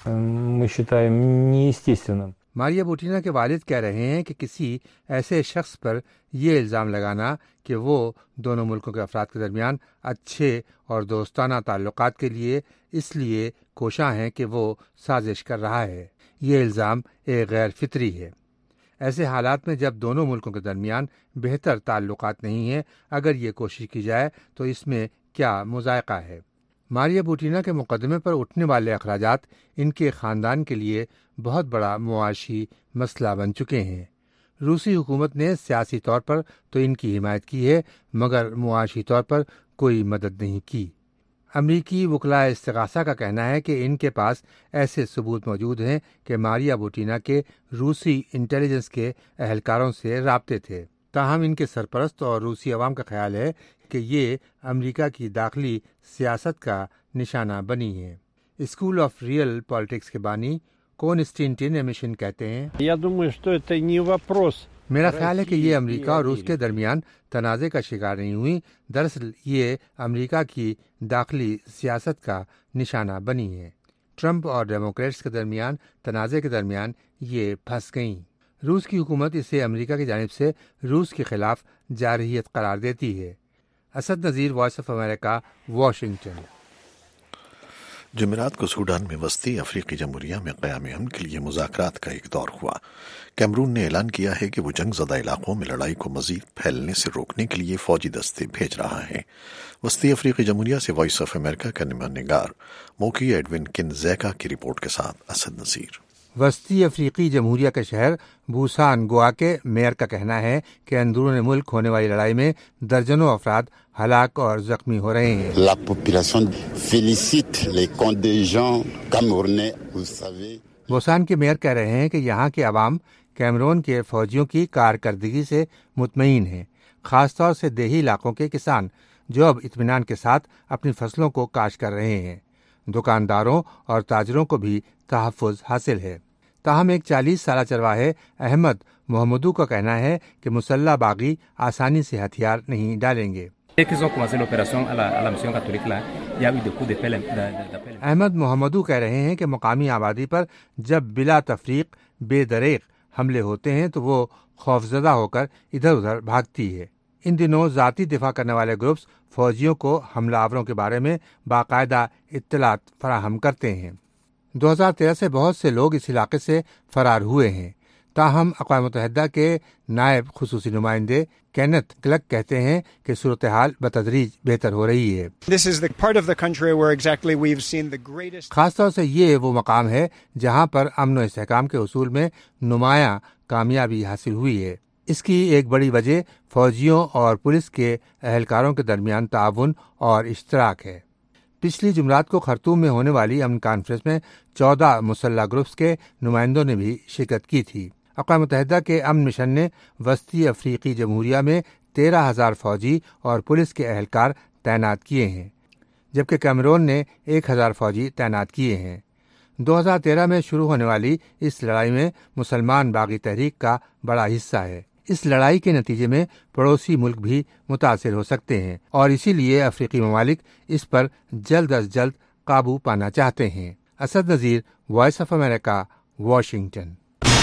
ماریا بوٹینا کے والد کہہ رہے ہیں کہ کسی ایسے شخص پر یہ الزام لگانا کہ وہ دونوں ملکوں کے افراد کے درمیان اچھے اور دوستانہ تعلقات کے لیے اس لیے کوشاں ہیں کہ وہ سازش کر رہا ہے، یہ الزام ایک غیر فطری ہے۔ ایسے حالات میں جب دونوں ملکوں کے درمیان بہتر تعلقات نہیں ہیں، اگر یہ کوشش کی جائے تو اس میں کیا مذائقہ ہے؟ ماریا بوٹینا کے مقدمے پر اٹھنے والے اخراجات ان کے خاندان کے لیے بہت بڑا معاشی مسئلہ بن چکے ہیں۔ روسی حکومت نے سیاسی طور پر تو ان کی حمایت کی ہے، مگر معاشی طور پر کوئی مدد نہیں کی۔ امریکی وکلاء استغاثہ کا کہنا ہے کہ ان کے پاس ایسے ثبوت موجود ہیں کہ ماریا بوٹینا کے روسی انٹیلیجنس کے اہلکاروں سے رابطے تھے، تاہم ان کے سرپرست اور روسی عوام کا خیال ہے کہ یہ امریکہ کی داخلی سیاست کا نشانہ بنی ہے۔ اسکول آف ریئل پالیٹکس کے بانی کونسٹنٹین ایمیشن کہتے ہیں، میرا خیال ہے کہ یہ امریکہ اور روس کے درمیان تنازع کا شکار نہیں ہوئی، دراصل یہ امریکہ کی داخلی سیاست کا نشانہ بنی ہے۔ ٹرمپ اور ڈیموکریٹس کے درمیان تنازع کے درمیان یہ پھنس گئیں۔ روس کی حکومت اسے امریکہ کی جانب سے روس کے خلاف جارحیت قرار دیتی ہے۔ Asad Nazir, voice of America, Washington. جمعرات کو سوڈان میں وسطی افریقی جمہوریہ میں قیام امن کے لیے مذاکرات کا ایک دور ہوا۔ کیمرون نے اعلان کیا ہے کہ وہ جنگ زدہ علاقوں میں لڑائی کو مزید پھیلنے سے روکنے کے لیے فوجی دستے بھیج رہا ہے۔ وسطی افریقی جمہوریہ سے وائس آف امریکہ کا نمائندہ نگار موکی ایڈون کنزیکا کی رپورٹ کے ساتھ اسد نصیر۔ وسطی افریقی جمہوریہ کے شہر بوسان گوا کے میئر کا کہنا ہے کہ اندرون ملک ہونے والی لڑائی میں درجنوں افراد ہلاک اور زخمی ہو رہے ہیں. La population félicite les contingents camerounais, vous savez. Busan کے میئر کہہ رہے ہیں کہ یہاں کے عوام کیمرون کے فوجیوں کی کارکردگی سے مطمئن ہیں، خاص طور سے دیہی علاقوں کے کسان جو اب اطمینان کے ساتھ اپنی فصلوں کو کاشت کر رہے ہیں. دکانداروں اور تاجروں کو بھی تحفظ حاصل ہے. تاہم ایک چالیس سالہ چرواہے احمد محمدو کا کہنا ہے کہ مسلح باغی آسانی سے ہتھیار نہیں ڈالیں گے. احمد محمدو کہہ رہے ہیں کہ مقامی آبادی پر جب بلا تفریق بے دریغ حملے ہوتے ہیں تو وہ خوفزدہ ہو کر ادھر ادھر بھاگتی ہے. ان دنوں ذاتی دفاع کرنے والے گروپس فوجیوں کو حملہ آوروں کے بارے میں باقاعدہ اطلاعات فراہم کرتے ہیں. دو ہزار تیرہ سے بہت سے لوگ اس علاقے سے فرار ہوئے ہیں. تاہم اقوام متحدہ کے نائب خصوصی نمائندے کینتھ کلک کہتے ہیں کہ صورتحال بتدریج بہتر ہو رہی ہے. خاص طور سے یہ وہ مقام ہے جہاں پر امن و استحکام کے اصول میں نمایاں کامیابی حاصل ہوئی ہے. اس کی ایک بڑی وجہ فوجیوں اور پولیس کے اہلکاروں کے درمیان تعاون اور اشتراک ہے. پچھلی جمعرات کو خرطوم میں ہونے والی امن کانفرنس میں چودہ مسلح گروپس کے نمائندوں نے بھی شرکت کی تھی. اقوام متحدہ کے امن مشن نے وسطی افریقی جمہوریہ میں تیرہ ہزار فوجی اور پولیس کے اہلکار تعینات کیے ہیں، جبکہ کیمرون نے ایک ہزار فوجی تعینات کیے ہیں. دو ہزار تیرہ میں شروع ہونے والی اس لڑائی میں مسلمان باغی تحریک کا بڑا حصہ ہے. اس لڑائی کے نتیجے میں پڑوسی ملک بھی متاثر ہو سکتے ہیں اور اسی لیے افریقی ممالک اس پر جلد از جلد قابو پانا چاہتے ہیں. Asad Nazir, voice of America, Washington.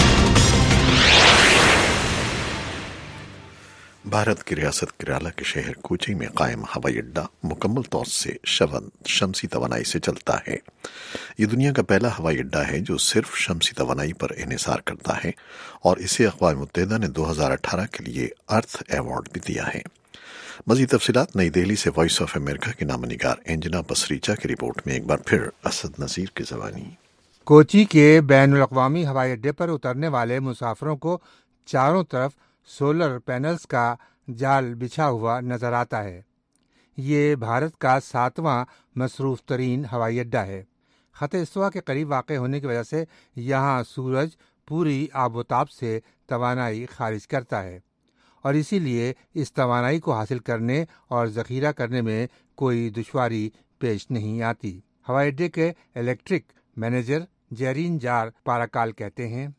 Bharat کی ریاست کیرالہ کے شہر کوچی میں قائم ہوائی اڈہ مکمل طور سے شمسی توانائی سے چلتا ہے. یہ دنیا کا پہلا ہوائی اڈہ ہے جو صرف شمسی توانائی پر انحصار کرتا ہے اور اسے اقوام متحدہ نے دو ہزار اٹھارہ کے لیے ارتھ ایوارڈ بھی دیا ہے. مزید تفصیلات نئی دہلی سے وائس آف امریکہ کے نامہ نگار انجنا پسریچا کی رپورٹ میں ایک بار پھر اسد نذیر کی زبانی. کوچی کے بین الاقوامی ہوائی اڈے پر اترنے والے مسافروں کو چاروں طرف سولر پینلز کا جال بچھا ہوا نظر آتا ہے. یہ بھارت کا ساتواں مصروف ترین ہوائی اڈہ ہے. خط استوا کے قریب واقع ہونے کی وجہ سے یہاں سورج پوری آب و تاب سے توانائی خارج کرتا ہے اور اسی لیے اس توانائی کو حاصل کرنے اور ذخیرہ کرنے میں کوئی دشواری پیش نہیں آتی. ہوائی اڈے کے الیکٹرک مینیجر جیرین جار پاراکال کہتے ہیں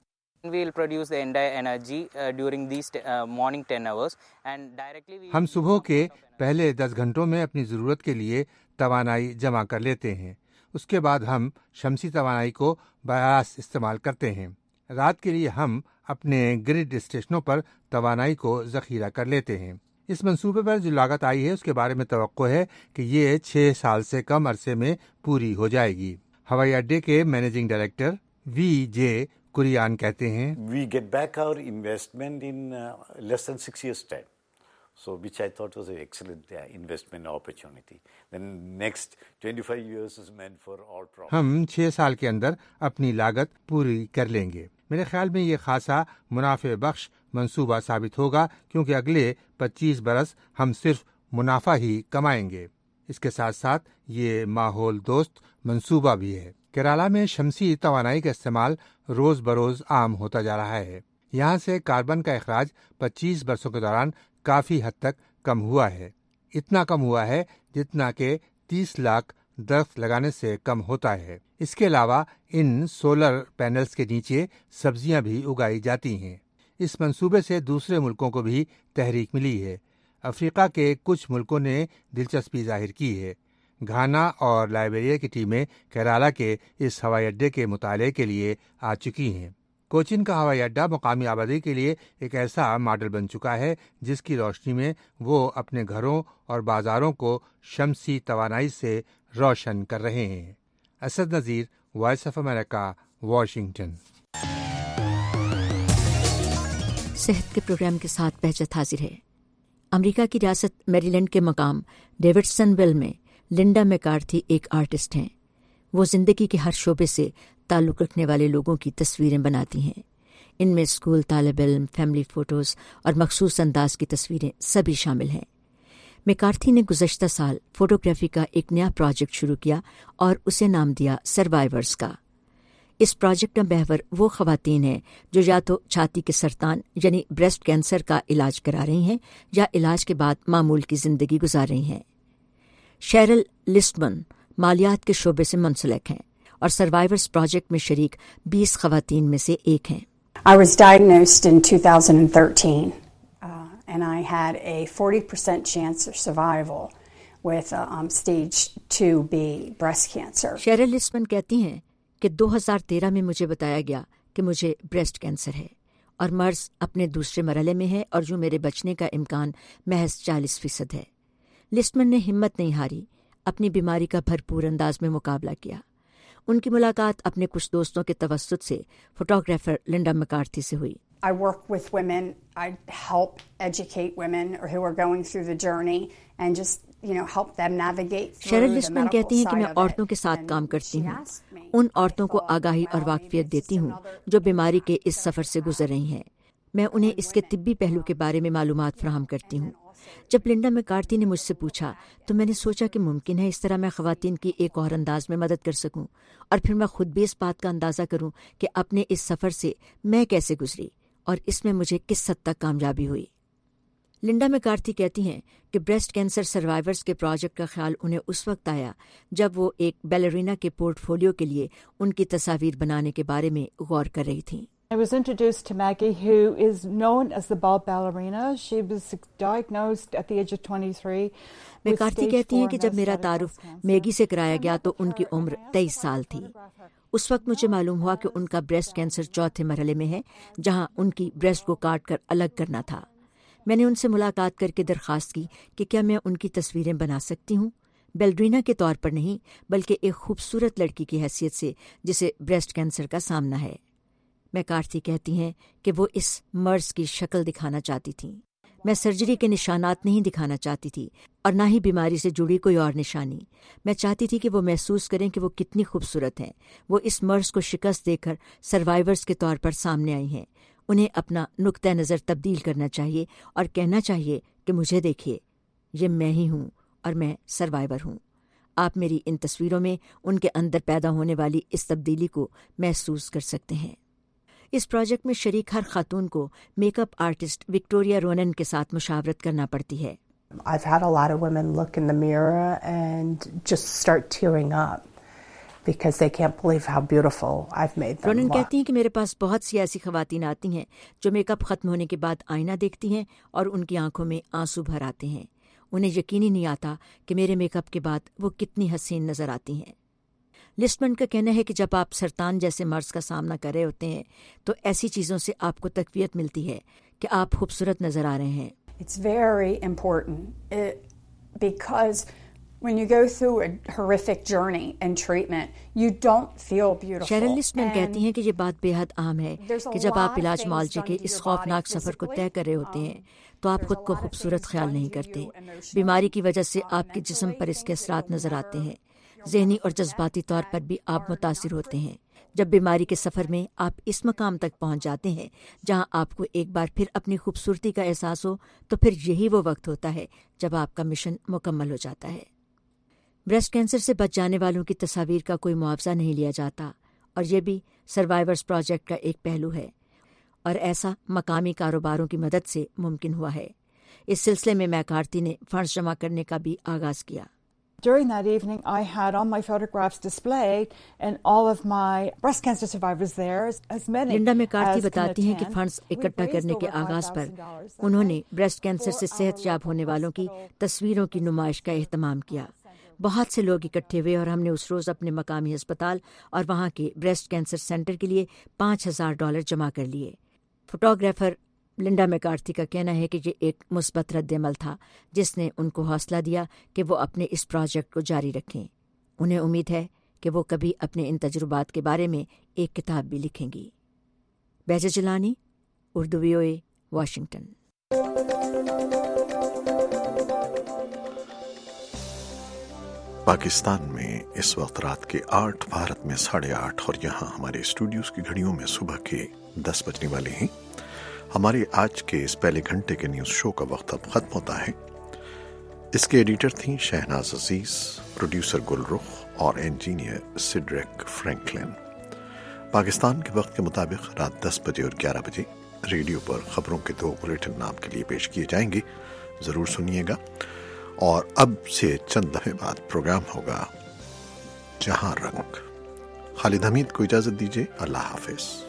ہم صبح کے پہلے دس گھنٹوں میں اپنی ضرورت کے لیے توانائی جمع کر لیتے ہیں. اس کے بعد ہم شمسی توانائی کو براہ استعمال کرتے ہیں. رات کے لیے ہم اپنے گرڈ اسٹیشنوں پر توانائی کو ذخیرہ کر لیتے ہیں. اس منصوبے پر جو لاگت آئی ہے اس کے بارے میں توقع ہے کہ یہ چھ سال سے کم عرصے میں پوری ہو جائے گی. ہوائی اڈے کے مینیجنگ ڈائریکٹر وی جے کوریان کہتے ہیں We get back our investment in uh, less than six years' time. So, which I thought was an excellent uh, investment opportunity. Then next twenty-five years is meant for all problems. ہم چھ سال کے اندر اپنی لاگت پوری کر لیں گے. میرے خیال میں یہ خاصا منافع بخش منصوبہ ثابت ہوگا کیونکہ اگلے پچیس برس ہم صرف منافع ہی کمائیں گے. اس کے ساتھ ساتھ یہ ماحول دوست منصوبہ بھی ہے. کیرالہ میں شمسی توانائی کا استعمال روز بروز عام ہوتا جا رہا ہے. یہاں سے کاربن کا اخراج پچیس برسوں کے دوران کافی حد تک کم ہوا ہے. اتنا کم ہوا ہے جتنا کہ تیس لاکھ درخت لگانے سے کم ہوتا ہے. اس کے علاوہ ان سولر پینلز کے نیچے سبزیاں بھی اگائی جاتی ہیں. اس منصوبے سے دوسرے ملکوں کو بھی تحریک ملی ہے. افریقہ کے کچھ ملکوں نے دلچسپی ظاہر کی ہے. گھانا اور لائبیریا کی ٹیمیں کیرالہ کے اس ہوائی اڈے کے مطالعے کے لیے آ چکی ہیں. کوچین کا ہوائی اڈہ مقامی آبادی کے لیے ایک ایسا ماڈل بن چکا ہے جس کی روشنی میں وہ اپنے گھروں اور بازاروں کو شمسی توانائی سے روشن کر رہے ہیں. Asad Nazir, voice of America, Washington. صحت کے پروگرام کے ساتھ بہجت حاضر ہے. امریکہ کی ریاست میری لینڈ کے مقام ڈیوڈسن ویل میں لنڈا میکارتھی ایک آرٹسٹ ہیں. वो जिंदगी के हर शोबे से ताल्लुक़ रखने वाले लोगों की तस्वीरें बनाती हैं। इनमें स्कूल, तालिब इल्म, फैमिली फ़ोटोज़ और मखसूस अंदाज की तस्वीरें सभी शामिल हैं। मैकार्थी ने गुज़श्ता साल फ़ोटोग्राफी का एक नया प्रोजेक्ट शुरू किया और उसे नाम दिया सर्वाइवर्स का। इस प्रोजेक्ट का महवर वो ख़वातीन हैं जो या तो छाती के सरतान यानी ब्रेस्ट कैंसर का इलाज करा रही हैं या इलाज के बाद मामूल की ज़िंदगी गुजार रही हैं। शेरिल लिस्टमन मालियात के शोबे से मुंसलिक हैं और सर्वाइवर्स प्रोजेक्ट में शरीक बीस ख़वातीन में से एक हैं। I was diagnosed in two thousand thirteen, uh, and I had a forty percent chance of survival with uh, um, stage two B breast cancer. Cheryl Listman कहती हैं कि दो हज़ार तेरह में मुझे बताया गया कि मुझे ब्रेस्ट कैंसर है और मर्ज अपने दूसरे मरहले में है और जो मेरे बचने का इम्कान महज चालीस फीसद है। लिस्टमन ने हिम्मत नहीं हारी, अपनी बीमारी का भरपूर अंदाज में मुकाबला किया। उनकी मुलाकात अपने कुछ दोस्तों के तवस्सुत से फोटोग्राफर लिंडा मैकार्थी से हुई। I work with women. I help educate women or who are going through the journey and just, you know, help them navigate through Cheryl the Listman medical कहती हैं कि side मैं of औरतों के साथ काम करती हूँ, उन औरतों को आगाही और वाकफियत देती हूँ जो बीमारी के इस सफ़र से गुजर रही हैं। मैं उन्हें इसके तिब्बी पहलू के बारे में मालूमात फराहम करती हूँ। जब लिंडा मैकार्थी ने मुझसे पूछा तो मैंने सोचा कि मुमकिन है इस तरह मैं ख़वातीन की एक और अंदाज में मदद कर सकूं और फिर मैं खुद भी इस बात का अंदाज़ा करूं कि अपने इस सफ़र से मैं कैसे गुजरी और इसमें मुझे किस हद तक कामयाबी हुई। लिंडा मैकार्थी कहती हैं कि ब्रेस्ट कैंसर सर्वाइवर्स के प्रोजेक्ट का ख्याल उन्हें उस वक्त आया जब वो एक बैलरीना के पोर्टफोलियो के लिए उनकी तस्वीर बनाने के बारे में गौर कर रही थीं। I was introduced to Maggie, who is known as the ball ballerina. She was diagnosed at the age of twenty-three. McCarthy कहती हैं कि जब मेरा तारुफ मैगी से कराया गया तो उनकी उम्र तेईस साल थी। उस वक्त मुझे मालूम हुआ कि उनका ब्रेस्ट कैंसर चौथे मरहले में है, जहां उनकी ब्रेस्ट को काट कर अलग करना था। मैंने उनसे मुलाकात करके दरख्वास्त की कि क्या मैं उनकी तस्वीरें बना सकती हूँ, बैलरीना के तौर पर नहीं बल्कि एक खूबसूरत लड़की की हैसियत से जिसे ब्रेस्ट कैंसर का सामना है। मैकार्थी कहती हैं कि वो इस मर्ज की शक्ल दिखाना चाहती थीं। मैं सर्जरी के निशानात नहीं दिखाना चाहती थी और ना ही बीमारी से जुड़ी कोई और निशानी। मैं चाहती थी कि वो महसूस करें कि वो कितनी खूबसूरत हैं। वो इस मर्ज को शिकस्त देकर सर्वाइवर्स के तौर पर सामने आई हैं। उन्हें अपना नुक्ता नज़र तब्दील करना चाहिए और कहना चाहिए कि मुझे देखिए, ये मैं ही हूँ और मैं सर्वाइवर हूँ। आप मेरी इन तस्वीरों में उनके अंदर पैदा होने वाली इस तब्दीली को महसूस कर सकते हैं। इस प्रोजेक्ट में शरीक हर खातून को मेकअप आर्टिस्ट विक्टोरिया रोनन के साथ मुशावरत करना पड़ती है। I've had a lot of women look in the mirror and just start tearing up because they can't believe how beautiful I've made them रोनन look. कहती हैं कि मेरे पास बहुत सी ऐसी खवातीन आती हैं जो मेकअप खत्म होने के बाद आईना देखती हैं और उनकी आंखों में आंसू भर आते हैं। उन्हें यकीन ही नहीं आता कि मेरे मेकअप के बाद वो कितनी हसीन नजर आती हैं। लिस्टमन का कहना है कि जब आप सरतान जैसे मर्ज का सामना कर रहे होते हैं तो ऐसी चीज़ों से आपको तकवीत मिलती है कि आप खूबसूरत नजर आ रहे हैं। It's very important it, because when you go through a horrific journey and treatment, you don't feel beautiful. Cheryl Listman कहती हैं कि ये बात बेहद आम है कि जब आप इलाज मुआलजे के इस खौफनाक सफ़र को तय कर रहे होते हैं तो आप खुद को खूबसूरत ख्याल नहीं करते। बीमारी की वजह से आपके जिस्म पर इसके असरात नजर आते हैं। ज़हनी और जज्बाती तौर पर भी आप मुतासिर होते हैं। जब बीमारी के सफ़र में आप इस मकाम तक पहुंच जाते हैं जहां आपको एक बार फिर अपनी खूबसूरती का एहसास हो तो फिर यही वो वक्त होता है जब आपका मिशन मुकम्मल हो जाता है। ब्रेस्ट कैंसर से बच जाने वालों की तस्वीर का कोई मुआवजा नहीं लिया जाता और ये भी सर्वाइवर्स प्रोजेक्ट का एक पहलू है और ऐसा मकामी कारोबारों की मदद से मुमकिन हुआ है। इस सिलसिले में मैकार्थी ने फंड्स जमा करने का भी आगाज़ किया। During that evening, I had all my photographs displayed and all of my breast cancer survivors there, as many Linda McCarthy as बताती हैं कि फंड्स इकट्ठा करने के आगाज पर उन्होंने ब्रेस्ट कैंसर से सेहतयाब होने वालों की तस्वीरों की नुमाइश का एहतमाम किया। बहुत से लोग इकट्ठे हुए और हमने उस रोज़ अपने मकामी अस्पताल और वहाँ के ब्रेस्ट कैंसर सेंटर के लिए पाँच हजार डॉलर जमा कर लिए। फोटोग्राफर लिंडा मैकार्थी का कहना है कि ये एक मुस्बत रद्द-ए-अमल था जिसने उनको हौसला दिया कि वो अपने इस प्रोजेक्ट को जारी रखें। उन्हें उम्मीद है कि वो कभी अपने इन तजुर्बात के बारे में एक किताब भी लिखेंगी। Baija Jilani, Urdu VOA, Washington. पाकिस्तान में इस वक्त रात के आठ, भारत में साढ़े आठ और यहाँ हमारे स्टूडियोज की घड़ियों में सुबह के दस बजने वाले हैं। हमारे आज के इस पहले घंटे के न्यूज़ शो का वक्त अब खत्म होता है। इसके एडिटर थी शहनाज अजीज, प्रोड्यूसर गुलरुख और इंजीनियर सिड्रिक फ्रैंकलिन। पाकिस्तान के वक्त के मुताबिक रात दस बजे और ग्यारह बजे रेडियो पर खबरों के दो बुलेटिन आपके लिए पेश किए जाएंगे, ज़रूर सुनिएगा। और अब से चंद दफे बाद प्रोग्राम होगा जहां रंग। खालिद हमीद को इजाज़त दीजिए, अल्लाह हाफिज।